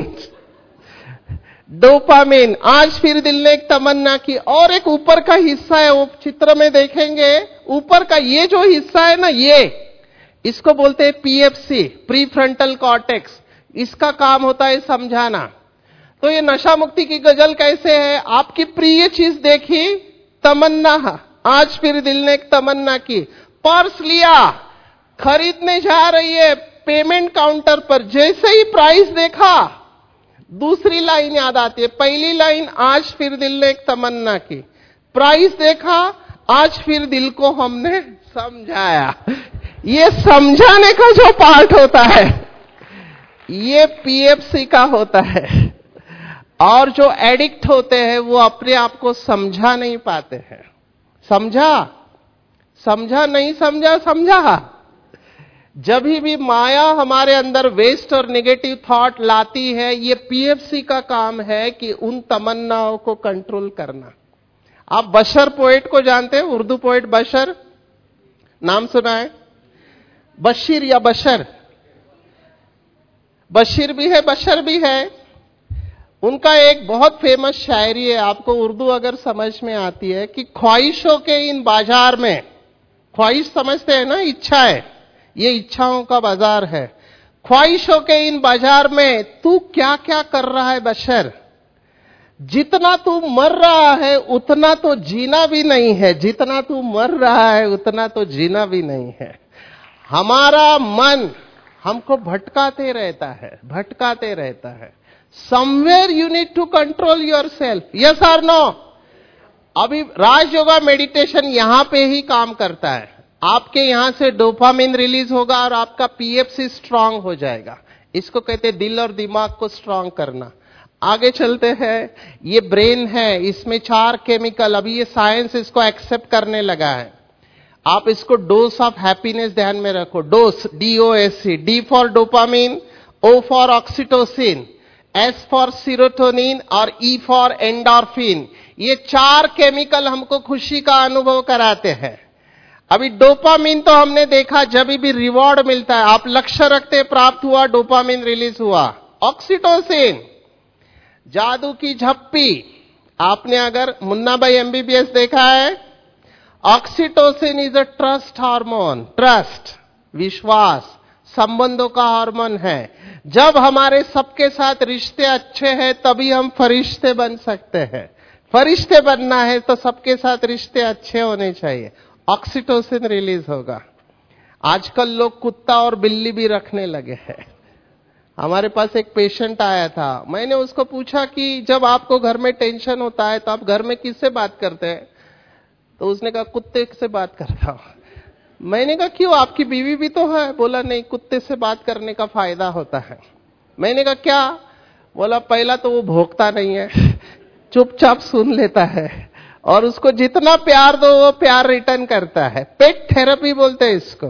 Speaker 1: डोपामीन, आज फिर दिल ने एक तमन्ना की। और एक ऊपर का हिस्सा है, वो चित्र में देखेंगे, ऊपर का ये जो हिस्सा है ना, ये इसको बोलते हैं पीएफसी, प्री फ्रंटल कॉर्टेक्स। इसका काम होता है समझाना। तो ये नशा मुक्ति की गजल कैसे है? आपकी प्रिय चीज देखी, तमन्ना, आज फिर दिल ने एक तमन्ना की। पर्स लिया, खरीदने जा रही है, पेमेंट काउंटर पर जैसे ही प्राइस देखा, दूसरी लाइन याद आती है। पहली लाइन, आज फिर दिल ने एक तमन्ना की। प्राइस देखा, आज फिर दिल को हमने समझाया। ये समझाने का जो पार्ट होता है, ये पीएफसी का होता है। और जो एडिक्ट होते हैं वो अपने आप को समझा नहीं पाते हैं। समझा, समझा, नहीं समझा, समझा। जब भी माया हमारे अंदर वेस्ट और नेगेटिव थॉट लाती है, ये पीएफसी का काम है कि उन तमन्नाओं को कंट्रोल करना। आप बशर पोएट को जानते हैं? उर्दू पोएट बशर, नाम सुना है? बशीर या बशर? बशीर भी है, बशर भी है। उनका एक बहुत फेमस शायरी है, आपको उर्दू अगर समझ में आती है, कि ख्वाहिशों के इन बाजार में, ख्वाहिश समझते हैं ना, इच्छा है, ये इच्छाओं का बाजार है। ख्वाहिशों के इन बाजार में तू क्या क्या कर रहा है बशर? जितना तू मर रहा है उतना तो जीना भी नहीं है, जितना तू मर रहा है उतना तो जीना भी नहीं है। हमारा मन हमको भटकाते रहता है, भटकाते रहता है। Somewhere you need to control yourself, yes और नो? अभी राजयोगा मेडिटेशन यहां पे ही काम करता है। आपके यहां से डोपामिन रिलीज होगा और आपका पीएफसी स्ट्रांग हो जाएगा। इसको कहते हैं दिल और दिमाग को स्ट्रांग करना। आगे चलते हैं। ये ब्रेन है, इसमें 4 केमिकल, अभी ये साइंस इसको एक्सेप्ट करने लगा है। आप इसको डोज ऑफ हैप्पीनेस ध्यान में रखो। Dose, DOSC, D for dopamine, O for oxytocin, S for serotonin और E फॉर एंडोर्फिन। ये 4 केमिकल हमको खुशी का अनुभव कराते हैं। अभी डोपामिन तो हमने देखा, जब भी रिवॉर्ड मिलता है, आप लक्ष्य रखते, प्राप्त हुआ, डोपामिन रिलीज हुआ। ऑक्सीटोसिन, जादू की झप्पी। आपने अगर मुन्ना भाई MBBS देखा है, oxytocin is a trust hormone. Trust, विश्वास, संबंधों का हार्मोन है। जब हमारे सबके साथ रिश्ते अच्छे हैं तभी हम फरिश्ते बन सकते हैं। फरिश्ते बनना है तो सबके साथ रिश्ते अच्छे होने चाहिए, ऑक्सीटोसिन रिलीज होगा। आजकल लोग कुत्ता और बिल्ली भी रखने लगे हैं। हमारे पास एक पेशेंट आया था, मैंने उसको पूछा कि जब आपको घर में टेंशन होता है तो आप घर में किससे बात करते हैं? तो उसने कहा कुत्ते से बात करता हूं। मैंने कहा क्यों, आपकी बीवी भी तो है? बोला नहीं, कुत्ते से बात करने का फायदा होता है। मैंने कहा क्या? बोला पहला तो वो भौंकता नहीं है, चुपचाप सुन लेता है, और उसको जितना प्यार दो वो प्यार रिटर्न करता है। पेट थेरेपी बोलते हैं इसको।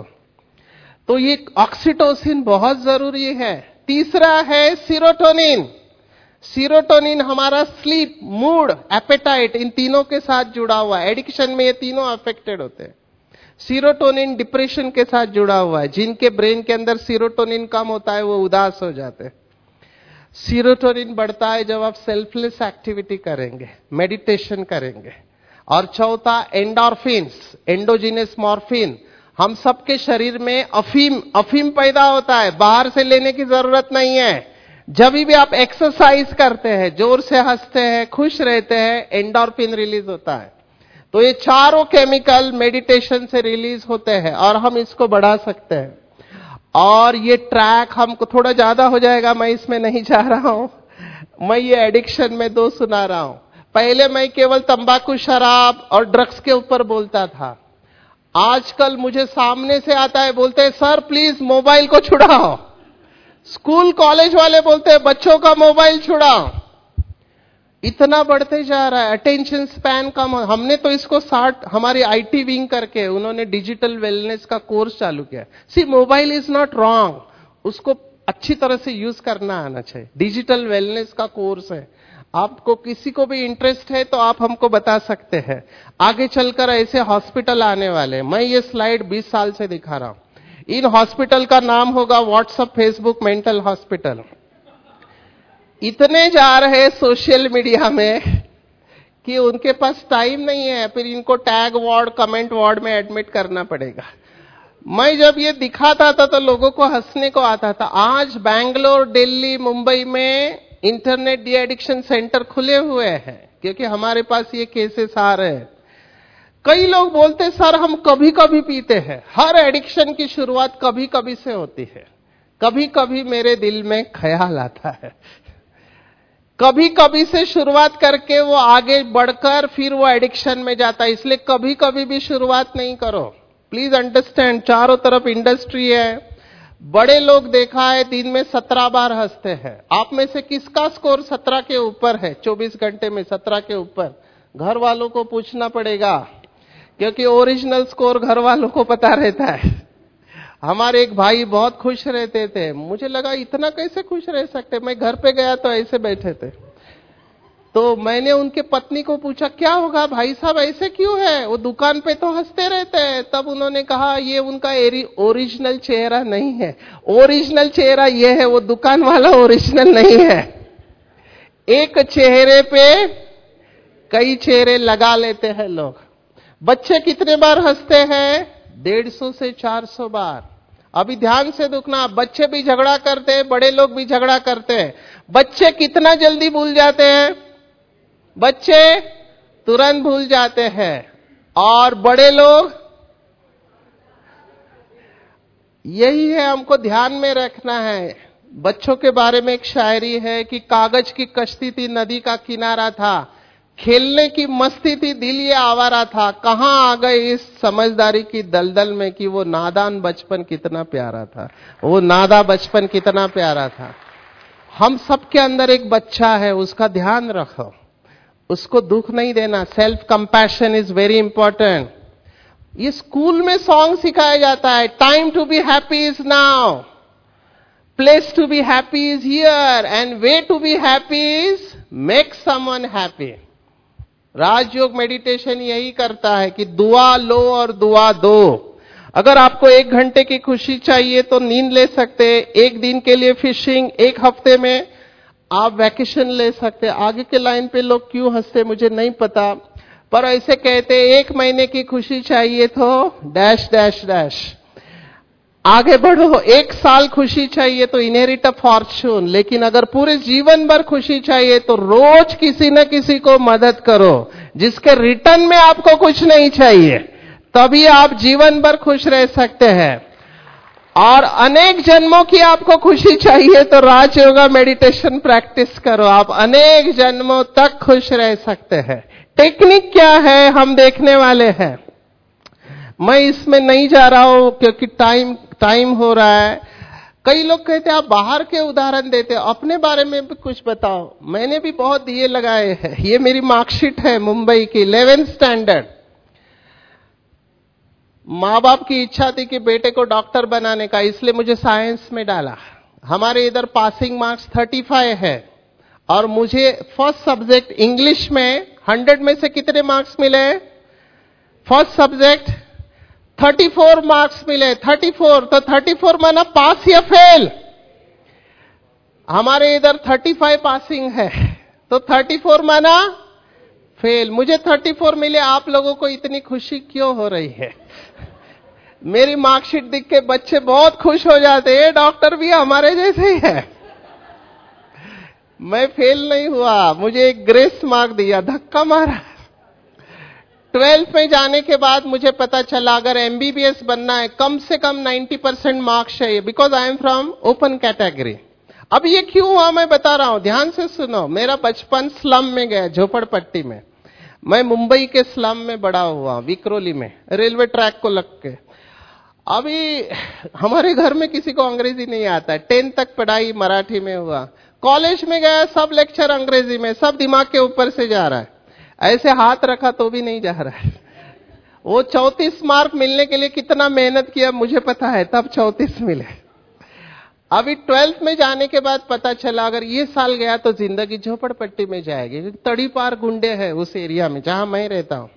Speaker 1: तो ये ऑक्सीटोसिन बहुत जरूरी है। तीसरा है सीरोटोनिन। सीरोटोनिन हमारा स्लीप, मूड, एपेटाइट, इन तीनों के साथ जुड़ा हुआ है। एडिक्शन में ये तीनों अफेक्टेड होते हैं। सीरोटोनिन डिप्रेशन के साथ जुड़ा हुआ है। जिनके ब्रेन के अंदर सीरोटोनिन कम होता है वो उदास हो जाते हैं। सीरोटोनिन बढ़ता है जब आप सेल्फलेस एक्टिविटी करेंगे, मेडिटेशन करेंगे। और चौथा एंडोर्फिन्स, एंडोजीनस मॉर्फिन। हम सबके शरीर में अफीम पैदा होता है, बाहर से लेने की जरूरत नहीं है। जब भी आप एक्सरसाइज करते हैं, जोर से हंसते हैं, खुश रहते हैं, एंडोर्फिन रिलीज होता है। तो ये चारों केमिकल मेडिटेशन से रिलीज होते हैं और हम इसको बढ़ा सकते हैं। और ये ट्रैक हमको थोड़ा ज्यादा हो जाएगा, मैं इसमें नहीं जा रहा हूं। मैं ये एडिक्शन में 2 सुना रहा हूं। पहले मैं केवल तंबाकू, शराब और ड्रग्स के ऊपर बोलता था। आजकल मुझे सामने से आता है, बोलते हैं सर प्लीज मोबाइल को छुड़ाओ। स्कूल कॉलेज वाले बोलते हैं बच्चों का मोबाइल छुड़ाओ। इतना बढ़ते जा रहा है, अटेंशन स्पैन कम। हमने तो इसको 60, हमारी आईटी विंग करके उन्होंने डिजिटल वेलनेस का कोर्स चालू किया। See mobile is not wrong, उसको अच्छी तरह से यूज करना आना चाहिए। डिजिटल वेलनेस का कोर्स है, आपको किसी को भी इंटरेस्ट है तो आप हमको बता सकते हैं। आगे चलकर ऐसे हॉस्पिटल आने वाले, मैं ये स्लाइड 20 साल से दिखा रहा हूं। इन हॉस्पिटल का नाम होगा व्हाट्सएप, फेसबुक, मेंटल हॉस्पिटल। इतने जा रहे सोशल मीडिया में कि उनके पास टाइम नहीं है, फिर इनको टैग वार्ड, कमेंट वार्ड में एडमिट करना पड़ेगा। मैं जब ये दिखाता था तो लोगों को हंसने को आता था। आज बैंगलोर, दिल्ली, मुंबई में इंटरनेट डी एडिक्शन सेंटर खुले हुए हैं, क्योंकि हमारे पास ये केसेस आ रहे हैं। कई लोग बोलते सर हम कभी कभी पीते हैं। हर एडिक्शन की शुरुआत कभी कभी से होती है। कभी कभी मेरे दिल में ख्याल आता है, कभी कभी से शुरुआत करके वो आगे बढ़कर फिर वो एडिक्शन में जाता है। इसलिए कभी कभी भी शुरुआत नहीं करो। प्लीज अंडरस्टैंड, चारों तरफ इंडस्ट्री है। बड़े लोग देखा है दिन में 17 बार हंसते हैं। आप में से किसका स्कोर 17 के ऊपर है? 24 घंटे में 17 के ऊपर? घर वालों को पूछना पड़ेगा, क्योंकि ओरिजिनल स्कोर घर वालों को पता रहता है। हमारे एक भाई बहुत खुश रहते थे, मुझे लगा इतना कैसे खुश रह सकते। मैं घर पे गया तो ऐसे बैठे थे, तो मैंने उनके पत्नी को पूछा क्या होगा भाई साहब, ऐसे क्यों है? वो दुकान पे तो हंसते रहते हैं। तब उन्होंने कहा ये उनका ओरिजिनल चेहरा नहीं है। ओरिजिनल चेहरा ये है, वो दुकान वाला ओरिजिनल नहीं है। एक चेहरे पे कई चेहरे लगा लेते हैं लोग। बच्चे कितने बार हंसते हैं? 150 से 400 बार। अभी ध्यान से देखना, बच्चे भी झगड़ा करते हैं, बड़े लोग भी झगड़ा करते हैं। बच्चे कितना जल्दी भूल जाते हैं? बच्चे तुरंत भूल जाते हैं, और बड़े लोग, यही है हमको ध्यान में रखना है। बच्चों के बारे में एक शायरी है कि कागज की कश्ती थी, नदी का किनारा था, खेलने की मस्ती थी, दिल ये आवारा था। कहां आ गए इस समझदारी की दलदल में कि वो नादान बचपन कितना प्यारा था, वो नादा बचपन कितना प्यारा था। हम सबके अंदर एक बच्चा है, उसका ध्यान रखो, उसको दुख नहीं देना। Self compassion is very important. ये स्कूल में सॉन्ग सिखाया जाता है, time to be happy is now, place to be happy is here, and way to be happy is make someone happy. Rajyoga meditation यही करता है कि दुआ लो और दुआ दो। अगर आपको 1 घंटे की खुशी चाहिए तो नींद ले सकते, 1 दिन के लिए फिशिंग, 1 हफ्ते में आप वैकेशन ले सकते। आगे के लाइन पे लोग क्यों हंसते मुझे नहीं पता, पर ऐसे कहते 1 महीने की खुशी चाहिए तो डैश डैश डैश, आगे बढ़ो। 1 साल खुशी चाहिए तो इनहेरिट अ फॉर्च्यून। लेकिन अगर पूरे जीवन भर खुशी चाहिए तो रोज किसी न किसी को मदद करो, जिसके रिटर्न में आपको कुछ नहीं चाहिए, तभी आप जीवन भर खुश रह सकते हैं। और अनेक जन्मों की आपको खुशी चाहिए तो राजयोगा मेडिटेशन प्रैक्टिस करो, आप अनेक जन्मों तक खुश रह सकते हैं। टेक्निक क्या है हम देखने वाले हैं। मैं इसमें नहीं जा रहा हूं क्योंकि टाइम हो रहा है। कई लोग कहते हैं आप बाहर के उदाहरण देते हो, अपने बारे में भी कुछ बताओ। मैंने भी बहुत दिए लगाए हैं। ये मेरी मार्कशीट है मुंबई की, 11th स्टैंडर्ड। माँ बाप की इच्छा थी कि बेटे को डॉक्टर बनाने का, इसलिए मुझे साइंस में डाला। हमारे इधर पासिंग मार्क्स 35 है, और मुझे फर्स्ट सब्जेक्ट इंग्लिश में 100 में से कितने मार्क्स मिले? फर्स्ट सब्जेक्ट 34 मार्क्स मिले। 34 तो 34 माना पास या फेल। हमारे इधर 35 पासिंग है, तो 34 माना फेल। मुझे 34 मिले, आप लोगों को इतनी खुशी क्यों हो रही है? मेरी मार्कशीट देख के बच्चे बहुत खुश हो जाते हैं, डॉक्टर भी हमारे जैसे ही है। मैं फेल नहीं हुआ, मुझे एक ग्रेस मार्क दिया, धक्का मारा। 12th में जाने के बाद मुझे पता चला अगर एमबीबीएस बनना है कम से कम 90% मार्क्स चाहिए, because I am from open category. अब ये क्यों हुआ मैं बता रहा हूं, ध्यान से सुनो। मेरा बचपन स्लम में गया, झोपड़पट्टी में। मैं मुंबई के स्लम में बड़ा हुआ, विक्रोली में, रेलवे ट्रैक को लग के। अभी हमारे घर में किसी को अंग्रेजी नहीं आता है। 10th तक पढ़ाई मराठी में हुआ, कॉलेज में गया सब लेक्चर अंग्रेजी में, सब दिमाग के ऊपर से जा रहा है। ऐसे हाथ रखा तो भी नहीं जा रहा है। वो 34 मार्क मिलने के लिए कितना मेहनत किया मुझे पता है, तब 34 मिले। अभी 12th में जाने के बाद पता चला अगर ये साल गया तो जिंदगी झोपड़पट्टी में जाएगी। तड़ी पार गुंडे हैं उस एरिया में जहां मैं रहता हूं।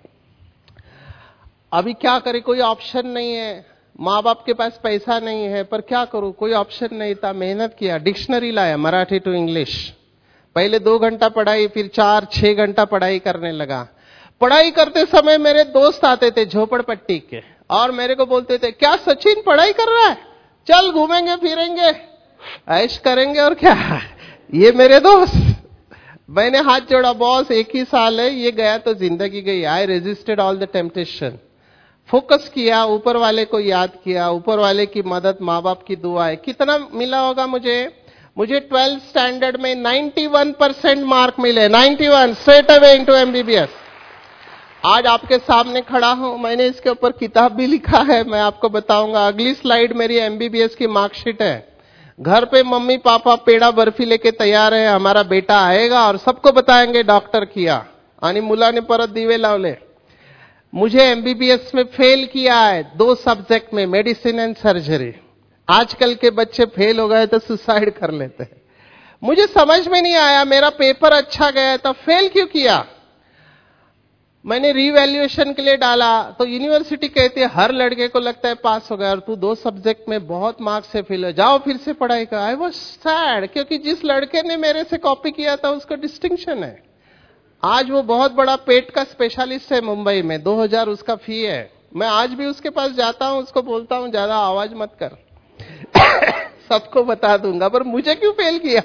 Speaker 1: अभी क्या करे, कोई ऑप्शन नहीं है। माँ बाप के पास पैसा नहीं है, पर क्या करूं, कोई ऑप्शन नहीं था। मेहनत किया, डिक्शनरी लाया मराठी टू इंग्लिश। पहले 2 घंटा पढ़ाई, फिर 4-6 घंटा पढ़ाई करने लगा। पढ़ाई करते समय मेरे दोस्त आते थे झोपड़पट्टी के, और मेरे को बोलते थे, क्या सचिन पढ़ाई कर रहा है, चल घूमेंगे फिरेंगे ऐश करेंगे। और क्या, ये मेरे दोस्त। मैंने हाथ जोड़ा, बॉस 1 ही साल है, ये गया तो जिंदगी गई। I resisted all the temptation, focus किया, ऊपर वाले को याद किया, ऊपर वाले की मदद, माँ बाप की दुआएं। कितना मिला होगा मुझे 12th स्टैंडर्ड में 91% मार्क मिले, 91 स्ट्रेट अवे इनटू एमबीबीएस। आज आपके सामने खड़ा हूं, मैंने इसके ऊपर किताब भी लिखा है, मैं आपको बताऊंगा। अगली स्लाइड मेरी एमबीबीएस की मार्कशीट है। घर पे मम्मी पापा पेड़ा बर्फी लेके तैयार है, हमारा बेटा आएगा और सबको बताएंगे डॉक्टर किया आणि मुलाने परत दिवे लावले। मुझे एमबीबीएस में फेल किया है 2 सब्जेक्ट में, मेडिसिन एंड सर्जरी। आजकल के बच्चे फेल हो गए तो सुसाइड कर लेते हैं। मुझे समझ में नहीं आया, मेरा पेपर अच्छा गया था, फेल क्यों किया। मैंने रीवैल्यूएशन के लिए डाला तो यूनिवर्सिटी कहती है हर लड़के को लगता है पास हो गया और तू 2 सब्जेक्ट में बहुत मार्क्स से फेल हो, जाओ फिर से पढ़ाई कर। आई वाज सैड, क्योंकि जिस लड़के ने मेरे से कॉपी किया था उसको डिस्टिंक्शन है। आज वो बहुत बड़ा पेट का स्पेशलिस्ट है मुंबई में, 2000 उसका फी है। मैं आज भी उसके पास जाता हूं, उसको बोलता हूं ज्यादा आवाज मत कर सबको बता दूंगा, पर मुझे क्यों फेल किया।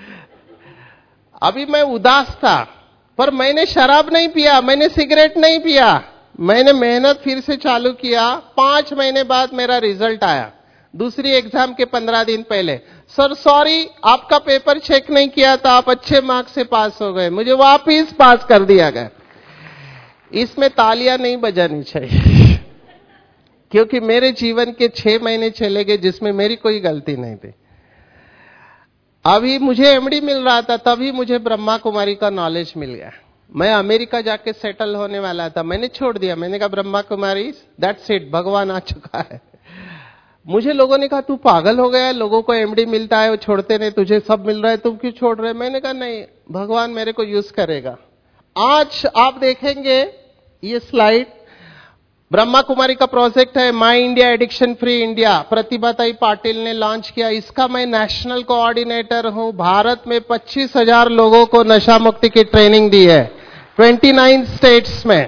Speaker 1: अभी मैं उदास था, पर मैंने शराब नहीं पिया, मैंने सिगरेट नहीं पिया, मैंने मेहनत फिर से चालू किया। 5 महीने बाद मेरा रिजल्ट आया, दूसरी एग्जाम के 15 दिन पहले। सर सॉरी, आपका पेपर चेक नहीं किया था, आप अच्छे मार्क्स से पास हो गए। मुझे वापिस पास कर दिया गया। इसमें तालियां नहीं बजानी चाहिए, क्योंकि मेरे जीवन के 6 महीने चले गए जिसमें मेरी कोई गलती नहीं थी। अभी मुझे एमडी मिल रहा था, तभी मुझे ब्रह्मा कुमारी का नॉलेज मिल गया। मैं अमेरिका जाके सेटल होने वाला था, मैंने छोड़ दिया। मैंने कहा ब्रह्मा कुमारी दैट्स इट, भगवान आ चुका है। मुझे लोगों ने कहा तू पागल हो गया, लोगों को एमडी मिलता है वो छोड़ते नहीं, तुझे सब मिल रहा है तुम क्यों छोड़ रहे। मैंने कहा नहीं, भगवान मेरे को यूज करेगा। आज आप देखेंगे ये स्लाइड, ब्रह्मा कुमारी का प्रोजेक्ट है my India addiction free India, Pratibhatai Patil ने लॉन्च किया। इसका मैं नेशनल कोऑर्डिनेटर हूं। भारत में 25,000 लोगों को नशा मुक्ति की ट्रेनिंग दी है 29 स्टेट्स में।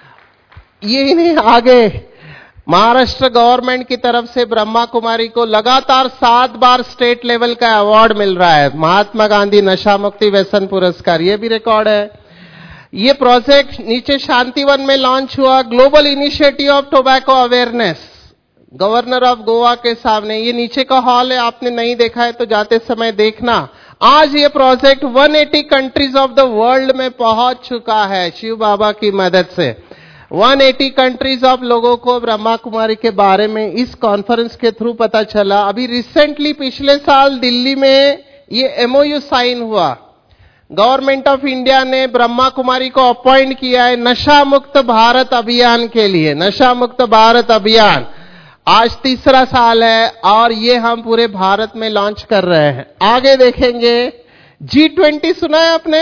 Speaker 1: ये नहीं, आगे महाराष्ट्र गवर्नमेंट की तरफ से ब्रह्मा कुमारी को लगातार 7 बार स्टेट लेवल का अवार्ड मिल रहा है, महात्मा गांधी नशा मुक्ति व्यसन पुरस्कार, ये भी रिकॉर्ड है। ये प्रोजेक्ट नीचे शांतिवन में लॉन्च हुआ, global initiative of tobacco awareness, governor of Goa के सामने। ये नीचे का हॉल है, आपने नहीं देखा है तो जाते समय देखना। आज ये project 180 countries of the world में पहुंच चुका है शिव बाबा की मदद से। 180 कंट्रीज ऑफ लोगों को ब्रह्मा कुमारी के बारे में इस कॉन्फ्रेंस के थ्रू पता चला। अभी रिसेंटली पिछले साल दिल्ली में ये एमओयू साइन हुआ। गवर्नमेंट ऑफ इंडिया ने ब्रह्मा कुमारी को अपॉइंट किया है नशा मुक्त भारत अभियान के लिए। नशा मुक्त भारत अभियान आज 3रा साल है और ये हम पूरे भारत में लॉन्च कर रहे हैं। आगे देखेंगे G20 सुना है आपने,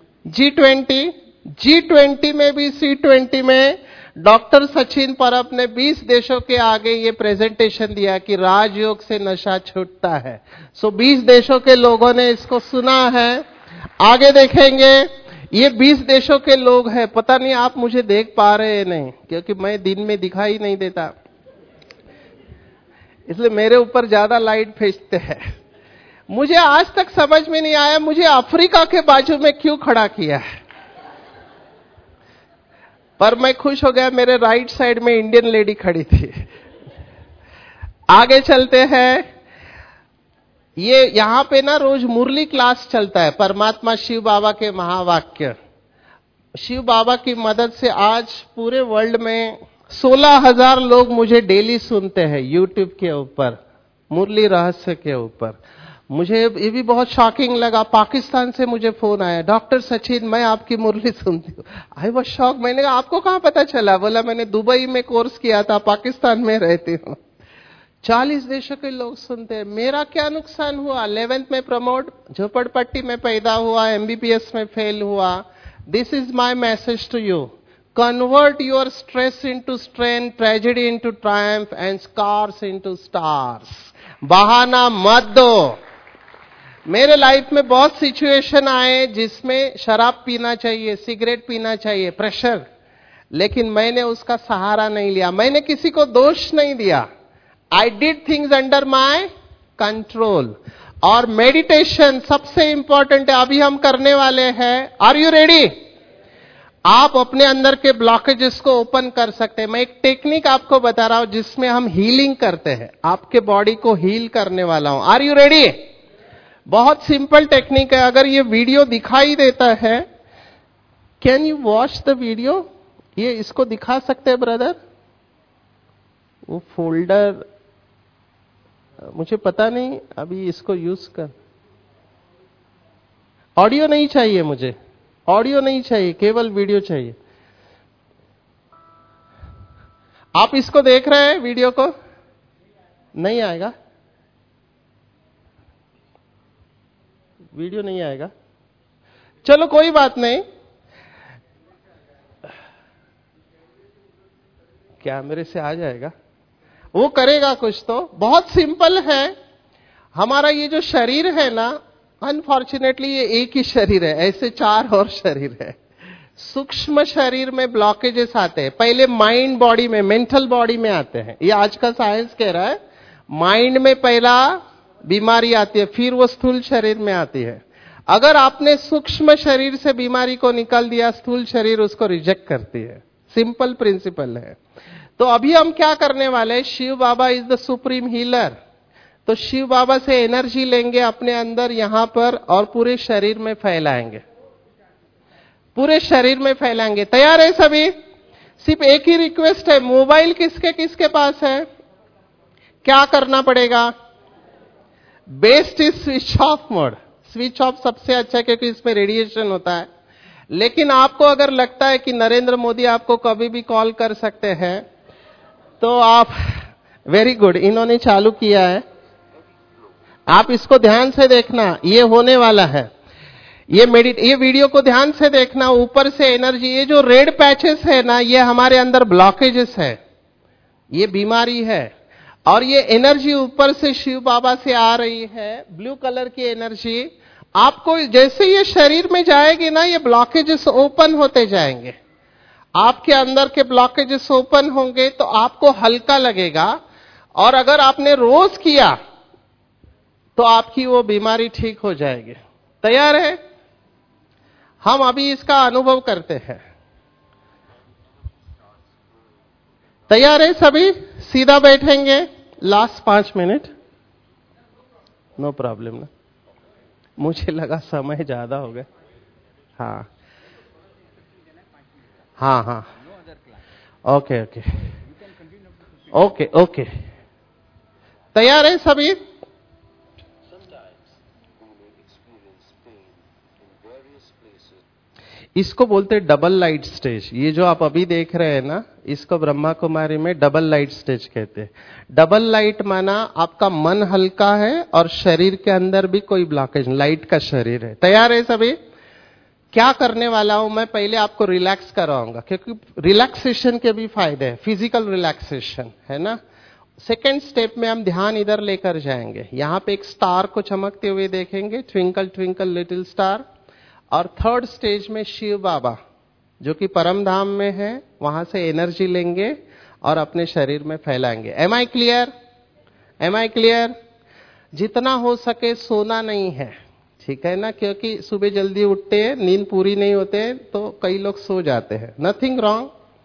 Speaker 1: G20 में भी C20 में डॉक्टर सचिन परब ने 20 देशों के आगे ये प्रेजेंटेशन दिया कि राजयोग से नशा छूटता है। 20 देशों के लोगों ने इसको सुना है। आगे देखेंगे, ये 20 देशों के लोग हैं। पता नहीं आप मुझे देख पा रहे हैं नहीं, क्योंकि मैं दिन में दिखाई नहीं देता, इसलिए मेरे ऊपर ज्यादा लाइट भेजते हैं। मुझे आज तक समझ में नहीं आया मुझे अफ्रीका के बाजू में क्यों खड़ा किया है। पर मैं खुश हो गया, मेरे राइट साइड में इंडियन लेडी खड़ी थी। आगे चलते हैं। ये यहां पे ना रोज मुरली क्लास चलता है, परमात्मा शिव बाबा के महावाक्य। शिव बाबा की मदद से आज पूरे वर्ल्ड में 16,000 लोग मुझे डेली सुनते हैं यूट्यूब के ऊपर, मुरली रहस्य के ऊपर। मुझे ये भी बहुत शॉकिंग लगा, पाकिस्तान से मुझे फोन आया, डॉक्टर सचिन मैं आपकी मुरली सुनती हूँ। I was shock. मैंने कहा आपको कहां पता चला? बोला मैंने दुबई में कोर्स किया था, पाकिस्तान में रहती हूँ। 40 देशों के लोग सुनते हैं। मेरा क्या नुकसान हुआ? 11th में प्रमोट, झोपड़पट्टी में पैदा हुआ, MBBS में फेल हुआ। This is my message to you, convert your stress into strength, tragedy into triumph and scars into stars. बहाना मत दो। मेरे लाइफ में बहुत सिचुएशन आए जिसमें शराब पीना चाहिए, सिगरेट पीना चाहिए, प्रेशर, लेकिन मैंने उसका सहारा नहीं लिया। मैंने किसी को दोष नहीं दिया। I did things under my control. और मेडिटेशन सबसे इंपॉर्टेंट है, अभी हम करने वाले हैं। Are you ready? आप अपने अंदर के ब्लॉकेजेस को ओपन कर सकते हैं। मैं एक टेक्निक आपको बता रहा हूं जिसमें हम हीलिंग करते हैं, आपके बॉडी को हील करने वाला हूं। Are you ready? बहुत सिंपल टेक्निक है। अगर ये वीडियो दिखाई देता है, can you watch the video? ये इसको दिखा सकते हैं ब्रदर? वो फोल्डर मुझे पता नहीं, अभी इसको यूज कर। ऑडियो नहीं चाहिए मुझे, ऑडियो नहीं चाहिए, केवल वीडियो चाहिए। आप इसको देख रहे हैं वीडियो को? नहीं आएगा, वीडियो नहीं आएगा। चलो कोई बात नहीं, कैमरे से आ जाएगा, वो करेगा कुछ तो। बहुत सिंपल है। हमारा ये जो शरीर है ना, अनफॉर्चुनेटली ये एक ही शरीर है, ऐसे 4 और शरीर है। सूक्ष्म शरीर में ब्लॉकेजेस आते हैं, पहले माइंड बॉडी में, मेंटल बॉडी में आते हैं। ये आज का साइंस कह रहा है, माइंड में पहला बीमारी आती है, फिर वो स्थूल शरीर में आती है। अगर आपने सूक्ष्म शरीर से बीमारी को निकाल दिया, स्थूल शरीर उसको रिजेक्ट करती है। सिंपल प्रिंसिपल है। तो अभी हम क्या करने वाले हैं? Shiv Baba is the supreme healer. तो शिव बाबा से एनर्जी लेंगे अपने अंदर यहां पर, और पूरे शरीर में फैलाएंगे, पूरे शरीर में फैलाएंगे। तैयार है सभी? सिर्फ एक ही रिक्वेस्ट है, मोबाइल किसके किसके पास है? क्या करना पड़ेगा? Best is switch off mode. Switch off सबसे अच्छा है क्योंकि इसमें रेडिएशन होता है। लेकिन आपको अगर लगता है कि नरेंद्र मोदी आपको कभी भी कॉल कर सकते हैं, तो आप, वेरी गुड, इन्होंने चालू किया है। आप इसको ध्यान से देखना, ये होने वाला है। ये वीडियो को ध्यान से देखना। ऊपर से एनर्जी, ये जो रेड पैचेस है ना, ये हमारे अंदर ब्लॉकेजेस है, ये बीमारी है। और ये एनर्जी ऊपर से शिव बाबा से आ रही है, ब्लू कलर की एनर्जी। आपको जैसे ये शरीर में जाएगी ना, ये ब्लॉकेजेस ओपन होते जाएंगे। आपके अंदर के ब्लॉकेजेस ओपन होंगे तो आपको हल्का लगेगा। और अगर आपने रोज किया तो आपकी वो बीमारी ठीक हो जाएगी। तैयार है? हम अभी इसका अनुभव करते हैं। तैयार है सभी? सीधा बैठेंगे, लास्ट 5 मिनट, नो प्रॉब्लम ना। मुझे लगा समय ज्यादा हो गया। हाँ हाँ हाँ, ओके ओके ओके ओके। तैयार है सभी? इसको बोलते हैं डबल लाइट स्टेज। ये जो आप अभी देख रहे हैं ना, इसको ब्रह्मा कुमारी में डबल लाइट स्टेज कहते हैं। डबल लाइट माना आपका मन हल्का है और शरीर के अंदर भी कोई ब्लॉकेज, लाइट का शरीर है। तैयार है सभी? क्या करने वाला हूं मैं, पहले आपको रिलैक्स कराऊंगा, क्योंकि रिलैक्सेशन के भी फायदे हैं, फिजिकल रिलैक्सेशन है ना। सेकेंड स्टेप में हम ध्यान इधर लेकर जाएंगे। यहां पे एक स्टार को चमकते हुए देखेंगे, ट्विंकल ट्विंकल लिटिल स्टार। और थर्ड स्टेज में शिव बाबा जो कि परम धाम में है, वहां से एनर्जी लेंगे और अपने शरीर में फैलाएंगे। Am I clear? Am I clear? जितना हो सके सोना नहीं है, ठीक है ना, क्योंकि सुबह जल्दी उठते हैं, नींद पूरी नहीं होते हैं, तो कई लोग सो जाते हैं। नथिंग रॉन्ग,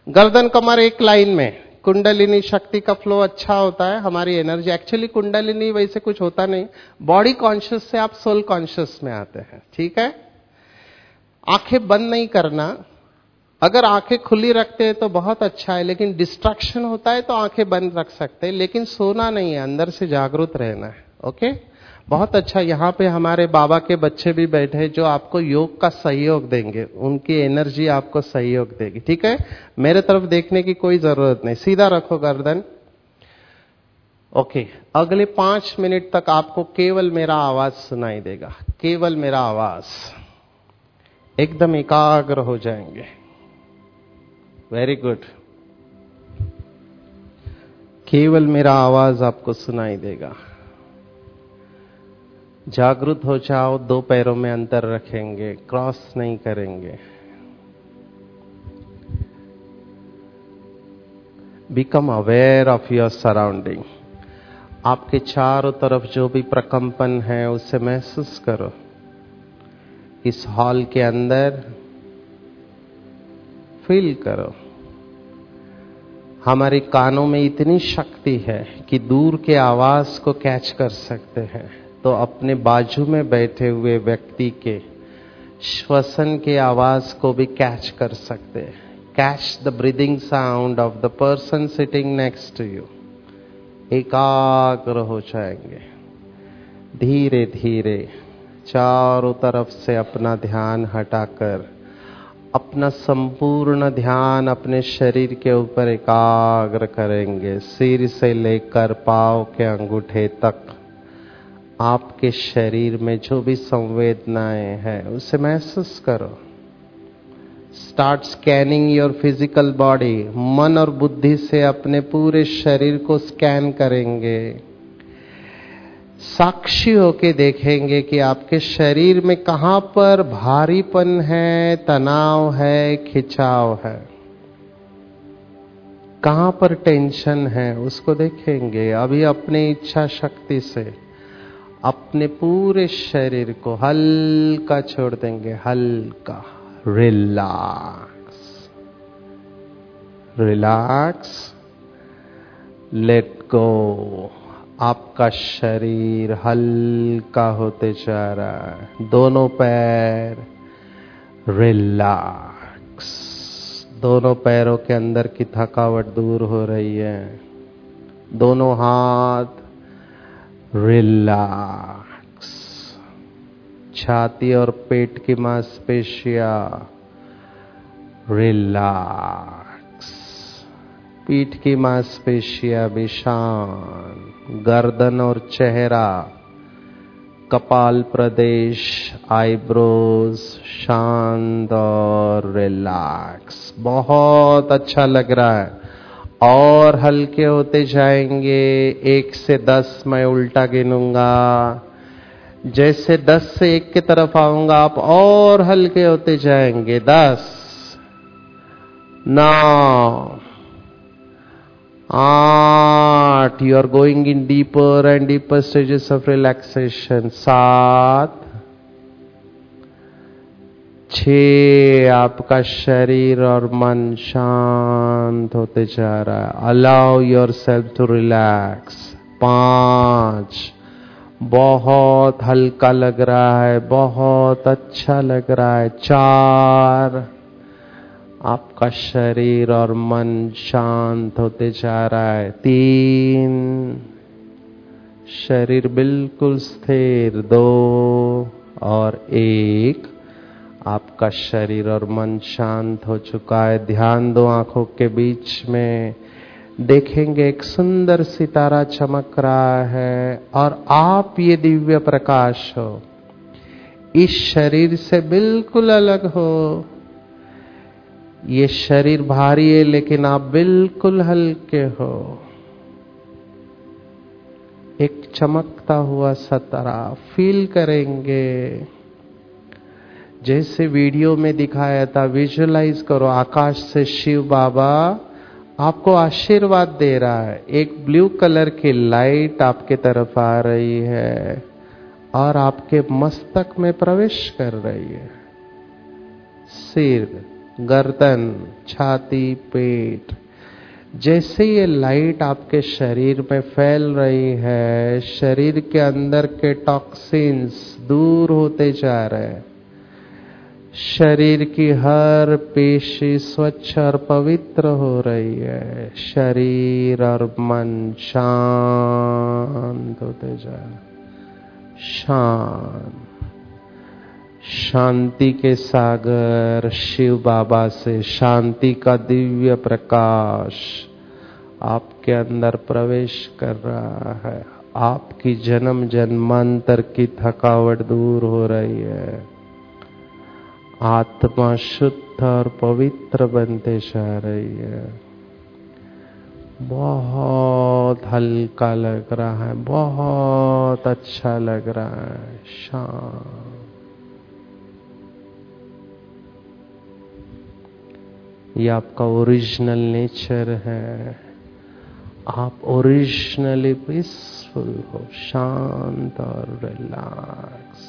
Speaker 1: गर्दन कमर एक लाइन में, कुंडलिनी शक्ति का फ्लो अच्छा होता है, हमारी एनर्जी। एक्चुअली कुंडलिनी वैसे कुछ होता नहीं, बॉडी कॉन्शियस से आप सोल कॉन्शियस में आते हैं, ठीक है। आंखें बंद नहीं करना, अगर आंखें खुली रखते हैं तो बहुत अच्छा है, लेकिन डिस्ट्रैक्शन होता है तो आंखें बंद रख सकते हैं, लेकिन सोना नहीं है, अंदर से जागरूक रहना है। ओके, बहुत अच्छा। यहाँ पे हमारे बाबा के बच्चे भी बैठे हैं जो आपको योग का सहयोग देंगे, उनकी एनर्जी आपको सहयोग देगी, ठीक है। मेरे तरफ देखने की कोई जरूरत नहीं, सीधा रखो गर्दन। ओके, अगले 5 मिनट तक आपको केवल मेरा आवाज सुनाई देगा, केवल मेरा आवाज। एकदम एकाग्र हो जाएंगे। Very good. केवल मेरा आवाज आपको सुनाई देगा। जागरूक हो जाओ, 2 पैरों में अंतर रखेंगे, क्रॉस नहीं करेंगे। Become aware of your surrounding. आपके चारों तरफ जो भी प्रकंपन है उसे महसूस करो। इस हॉल के अंदर फील करो। हमारे कानों में इतनी शक्ति है कि दूर के आवाज को कैच कर सकते हैं, तो अपने बाजू में बैठे हुए व्यक्ति के श्वसन के आवाज को भी कैच कर सकते हैं। Catch the breathing sound of the person sitting next to you. एकाग्र हो जाएंगे। धीरे धीरे चारों तरफ से अपना ध्यान हटाकर अपना संपूर्ण ध्यान अपने शरीर के ऊपर एकाग्र करेंगे। सिर से लेकर पांव के अंगूठे तक आपके शरीर में जो भी संवेदनाएं हैं उसे महसूस करो। Start scanning your physical body. मन और बुद्धि से अपने पूरे शरीर को स्कैन करेंगे। साक्षी होके देखेंगे कि आपके शरीर में कहां पर भारीपन है, तनाव है, खिंचाव है, कहां पर टेंशन है, उसको देखेंगे। अभी अपनी इच्छा शक्ति से अपने पूरे शरीर को हल्का छोड़ देंगे, हल्का। Relax, relax, let go. आपका शरीर हल्का होते जा रहा है। दोनों पैर रिलैक्स। दोनों पैरों के अंदर की थकावट दूर हो रही है। दोनों हाथ रिलैक्स। छाती और पेट की मांसपेशियां रिलैक्स। पीठ की मांसपेशियां भी शांत। गर्दन और चेहरा, कपाल प्रदेश, आईब्रोज शांत और रिलैक्स। बहुत अच्छा लग रहा है। और हल्के होते जाएंगे। 1 से 10 मैं उल्टा गिनूंगा। जैसे 10 से 1 की तरफ आऊंगा आप और हल्के होते जाएंगे। 10, 9, 8, you are going in deeper and deeper stages of relaxation. 7, 6, आपका शरीर और मन शांत होते जा रहा है। Allow yourself to relax. 5, बहुत हल्का लग रहा है, बहुत अच्छा लग रहा है। 4, आपका शरीर और मन शांत होते जा रहा है। 3, शरीर बिल्कुल स्थिर। 2 और 1, आपका शरीर और मन शांत हो चुका है। ध्यान दो आंखों के बीच में। देखेंगे एक सुंदर सितारा चमक रहा है और आप ये दिव्य प्रकाश हो। इस शरीर से बिल्कुल अलग हो। ये शरीर भारी है लेकिन आप बिल्कुल हल्के हो। एक चमकता हुआ सितारा फील करेंगे। जैसे वीडियो में दिखाया था, विजुअलाइज करो। आकाश से शिव बाबा आपको आशीर्वाद दे रहा है। एक ब्लू कलर की लाइट आपके तरफ आ रही है और आपके मस्तक में प्रवेश कर रही है। सिर, गर्दन, छाती, पेट। जैसे ये लाइट आपके शरीर में फैल रही है, शरीर के अंदर के टॉक्सिन्स दूर होते जा रहे हैं। शरीर की हर पेशी स्वच्छ और पवित्र हो रही है। शरीर और मन शांत होते जा रहे हैं। शांत। शांति के सागर शिव बाबा से शांति का दिव्य प्रकाश आपके अंदर प्रवेश कर रहा है। आपकी जन्म जन्मांतर की थकावट दूर हो रही है। आत्मा शुद्ध और पवित्र बनते जा रही है। बहुत हल्का लग रहा है, बहुत अच्छा लग रहा है। शांत। ये आपका ओरिजिनल नेचर है। आप ओरिजिनली पीसफुल हो, शांत और रिलैक्स।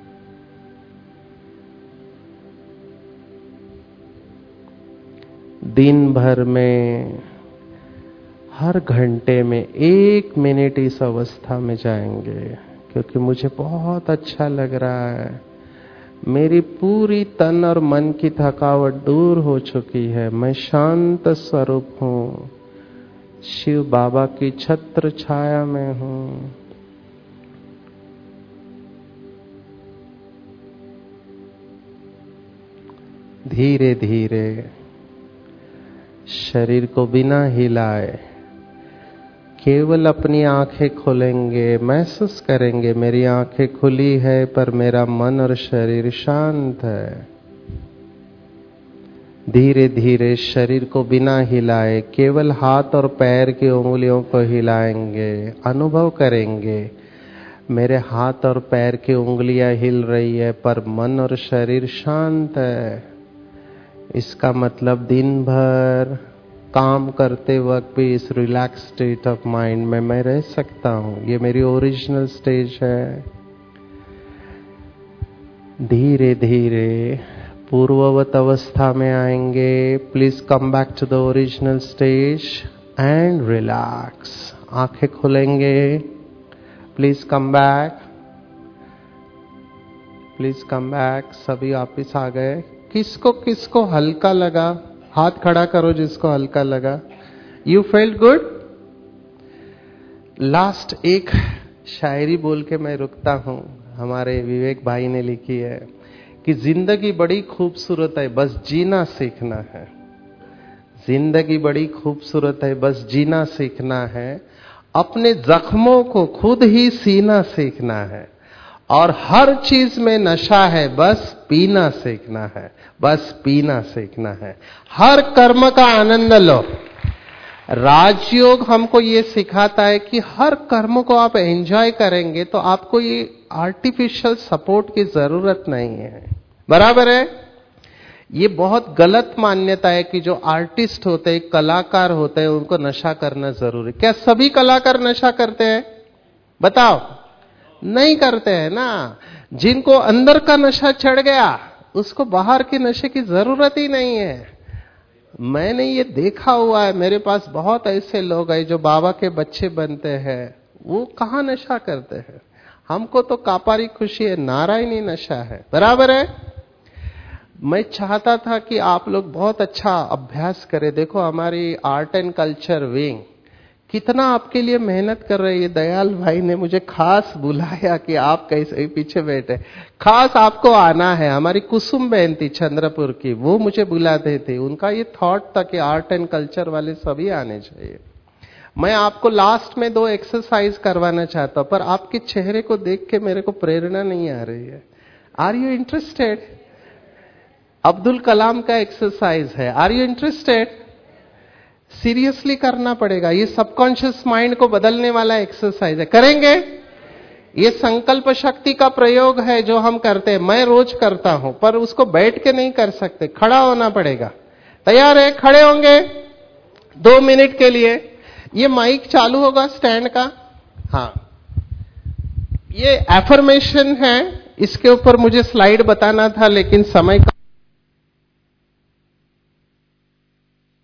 Speaker 1: दिन भर में हर घंटे में 1 मिनट इस अवस्था में जाएंगे, क्योंकि मुझे बहुत अच्छा लग रहा है। मेरी पूरी तन और मन की थकावट दूर हो चुकी है। मैं शांत स्वरूप हूँ, शिव बाबा की छत्र छाया में हूँ। धीरे धीरे शरीर को बिना हिलाए केवल अपनी आंखें खोलेंगे। महसूस करेंगे मेरी आंखें खुली है, पर मेरा मन और शरीर शांत है। धीरे धीरे शरीर को बिना हिलाए केवल हाथ और पैर की उंगलियों को हिलाएंगे। अनुभव करेंगे मेरे हाथ और पैर की उंगलियां हिल रही है, पर मन और शरीर शांत है। इसका मतलब दिन भर काम करते वक्त भी इस रिलैक्स स्टेट ऑफ माइंड में मैं रह सकता हूं। ये मेरी ओरिजिनल स्टेज है। धीरे धीरे पूर्ववत अवस्था में आएंगे। Please come back to the original stage and relax. आंखें खोलेंगे। Please come back, please come back. सभी वापिस आ गए। किसको किसको हल्का लगा? हाथ खड़ा करो जिसको हल्का लगा। You felt good? लास्ट एक शायरी बोल के मैं रुकता हूं। हमारे विवेक भाई ने लिखी है कि जिंदगी बड़ी खूबसूरत है, बस जीना सीखना है। जिंदगी बड़ी खूबसूरत है, बस जीना सीखना है। अपने जख्मों को खुद ही सीना सीखना है। और हर चीज में नशा है, बस पीना सीखना है। बस पीना सीखना है। हर कर्म का आनंद लो। राजयोग हमको ये सिखाता है कि हर कर्म को आप एंजॉय करेंगे तो आपको ये आर्टिफिशियल सपोर्ट की जरूरत नहीं है। बराबर है? ये बहुत गलत मान्यता है कि जो आर्टिस्ट होते हैं, कलाकार होते हैं, उनको नशा करना जरूरी। क्या सभी कलाकार नशा करते हैं? बताओ। नहीं करते हैं ना। जिनको अंदर का नशा चढ़ गया उसको बाहर के नशे की जरूरत ही नहीं है। मैंने ये देखा हुआ है। मेरे पास बहुत ऐसे लोग हैं जो बाबा के बच्चे बनते हैं। वो कहाँ नशा करते हैं? हमको तो कापारी खुशी है, नारायणी नशा है। बराबर है? मैं चाहता था कि आप लोग बहुत अच्छा अभ्यास करें। देखो हमारी आर्ट एंड कल्चर विंग कितना आपके लिए मेहनत कर रही है। दयाल भाई ने मुझे खास बुलाया कि आप कैसे पीछे बैठे, खास आपको आना है। हमारी कुसुम बहन थी चंद्रपुर की, वो मुझे बुलाते थे। उनका ये थॉट था कि आर्ट एंड कल्चर वाले सभी आने चाहिए। मैं आपको लास्ट में 2 एक्सरसाइज करवाना चाहता हूं, पर आपके चेहरे को देख के मेरे को प्रेरणा नहीं आ रही है। Are you interested? Abdul Kalam का एक्सरसाइज है। Are you interested? सीरियसली करना पड़ेगा। ये सबकॉन्शियस माइंड को बदलने वाला एक्सरसाइज है। करेंगे? ये संकल्प शक्ति का प्रयोग है जो हम करते हैं। मैं रोज करता हूं, पर उसको बैठ के नहीं कर सकते, खड़ा होना पड़ेगा। तैयार है? खड़े होंगे 2 मिनट के लिए। ये माइक चालू होगा स्टैंड का? हाँ। ये एफर्मेशन है, इसके ऊपर मुझे स्लाइड बताना था लेकिन समय का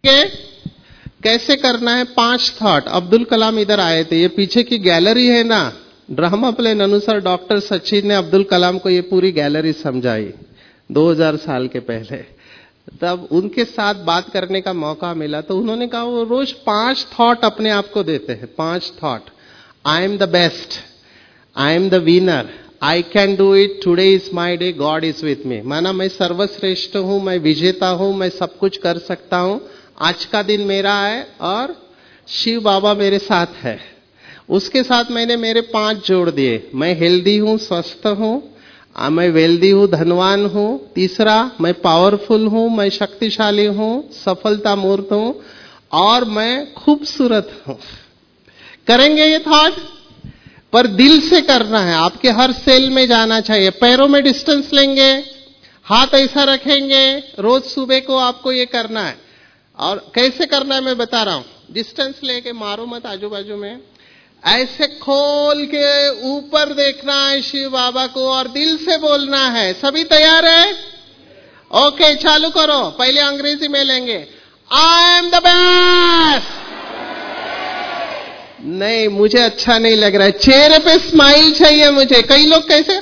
Speaker 1: कैसे करना है? 5 थॉट। अब्दुल कलाम इधर आए थे, ये पीछे की गैलरी है ना, ड्रामा प्लेन अनुसार डॉक्टर सचिन ने अब्दुल कलाम को ये पूरी गैलरी समझाई 2000 साल के पहले। तब उनके साथ बात करने का मौका मिला तो उन्होंने कहा वो रोज 5 थॉट अपने आप को देते हैं। 5 thought. I am the best, I am the winner, I can do it, today is my day, God is with me. माना मैं सर्वश्रेष्ठ हूं, मैं विजेता हूं, मैं सब कुछ कर सकता हूं, आज का दिन मेरा है और शिव बाबा मेरे साथ है। उसके साथ मैंने मेरे 5 जोड़ दिए। मैं हेल्दी हूं, स्वस्थ हूं, मैं वेल्दी हूं, धनवान हूं। तीसरा, मैं पावरफुल हूं, मैं शक्तिशाली हूं, सफलता मूर्त हूं और मैं खूबसूरत हूं। करेंगे ये थॉट? पर दिल से करना है, आपके हर सेल में जाना चाहिए। पैरों में डिस्टेंस लेंगे, हाथ ऐसा रखेंगे, रोज सुबह को आपको ये करना है। और कैसे करना है मैं बता रहा हूं। डिस्टेंस लेके मारो मत आजू बाजू में, ऐसे खोल के ऊपर देखना है शिव बाबा को और दिल से बोलना है। सभी तैयार है? ओके, चालू करो। पहले अंग्रेजी में लेंगे। I am the best. नहीं, मुझे अच्छा नहीं लग रहा है, चेहरे पे स्माइल चाहिए मुझे। कई लोग कैसे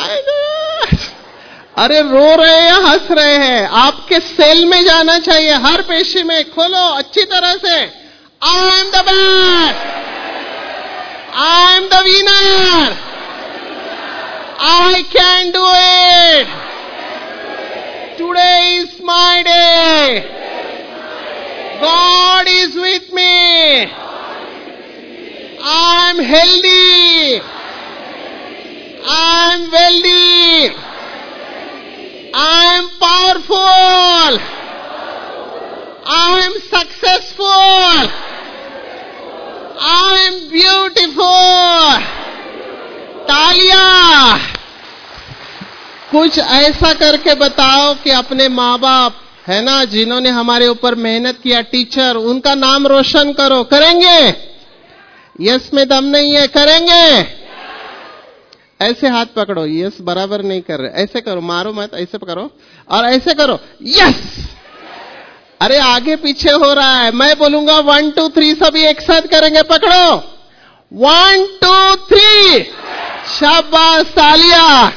Speaker 1: अरे रो रहे हैं, हंस रहे हैं। आपके सेल में जाना चाहिए, हर पेशी में खोलो अच्छी तरह से। I am the best, I am the winner. I can do it. Today is my day. God is with me. I am healthy. I am wealthy. I am powerful. I am successful. I am beautiful. तालियां। कुछ ऐसा करके बताओ कि अपने माँ बाप है ना जिन्होंने हमारे ऊपर मेहनत किया, टीचर, उनका नाम रोशन करो। करेंगे? यस में दम नहीं है, करेंगे? ऐसे हाथ पकड़ो। यस बराबर नहीं कर रहे, ऐसे करो, मारो मत, ऐसे करो और ऐसे करो। यस। अरे आगे पीछे हो रहा है, मैं बोलूंगा 1 2 3, सभी एक साथ करेंगे। पकड़ो। 1 2 3। शाबाश, तालियां।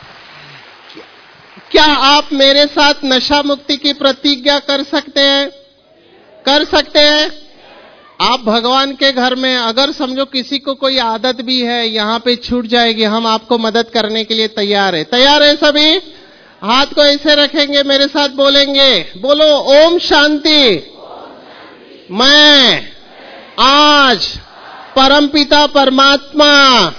Speaker 1: क्या आप मेरे साथ नशा मुक्ति की प्रतिज्ञा कर सकते हैं? कर सकते हैं? आप भगवान के घर में अगर समझो किसी को कोई आदत भी है यहां पे छूट जाएगी, हम आपको मदद करने के लिए तैयार है। तैयार है सभी? हाथ को ऐसे रखेंगे, मेरे साथ बोलेंगे। बोलो, ओम शांति। मैं आज परमपिता परमात्मा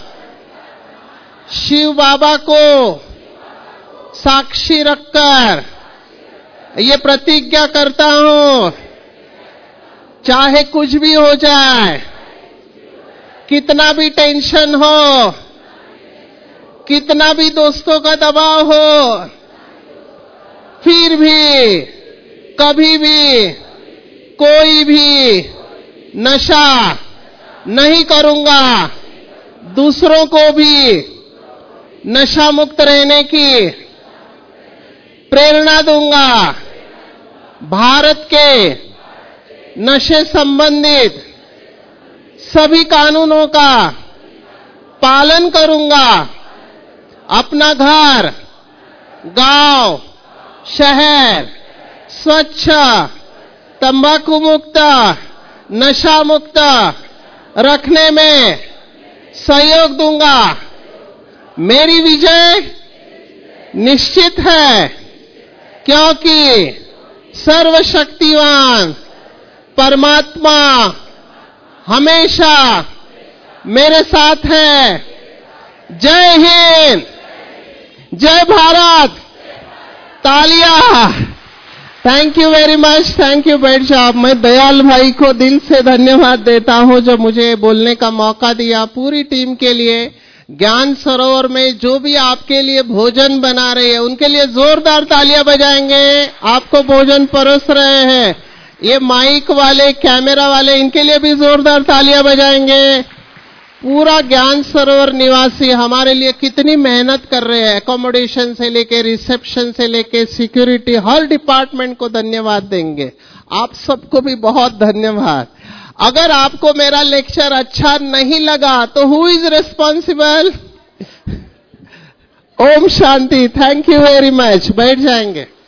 Speaker 1: शिव बाबा को साक्षी रखकर ये प्रतिज्ञा करता हूं, चाहे कुछ भी हो जाए, कितना भी टेंशन हो, कितना भी दोस्तों का दबाव हो, फिर भी कभी भी कोई भी नशा नहीं करूंगा। दूसरों को भी नशा मुक्त रहने की प्रेरणा दूंगा। भारत के नशे संबंधित सभी कानूनों का पालन करूंगा। अपना घर, गांव, शहर स्वच्छ, तंबाकू मुक्त, नशा मुक्त रखने में सहयोग दूंगा। मेरी विजय निश्चित है, क्योंकि सर्वशक्तिवान परमात्मा हमेशा मेरे साथ है। जय हिंद, जय भारत। तालियां। Thank you very much, thank you. बैठ जाओ। मैं दयाल भाई को दिल से धन्यवाद देता हूं जो मुझे बोलने का मौका दिया। पूरी टीम के लिए, ज्ञान सरोवर में जो भी आपके लिए भोजन बना रहे हैं उनके लिए जोरदार तालियां बजाएंगे। आपको भोजन परोस रहे हैं ये माइक वाले, कैमरा वाले, इनके लिए भी जोरदार तालियां बजाएंगे। पूरा ज्ञान सरोवर निवासी हमारे लिए कितनी मेहनत कर रहे हैं, एकोमोडेशन से लेके, रिसेप्शन से लेके, सिक्योरिटी, हर डिपार्टमेंट को धन्यवाद देंगे। आप सबको भी बहुत धन्यवाद। अगर आपको मेरा लेक्चर अच्छा नहीं लगा तो हु इज रिस्पॉन्सिबल? ओम शांति। Thank you very much. बैठ जाएंगे।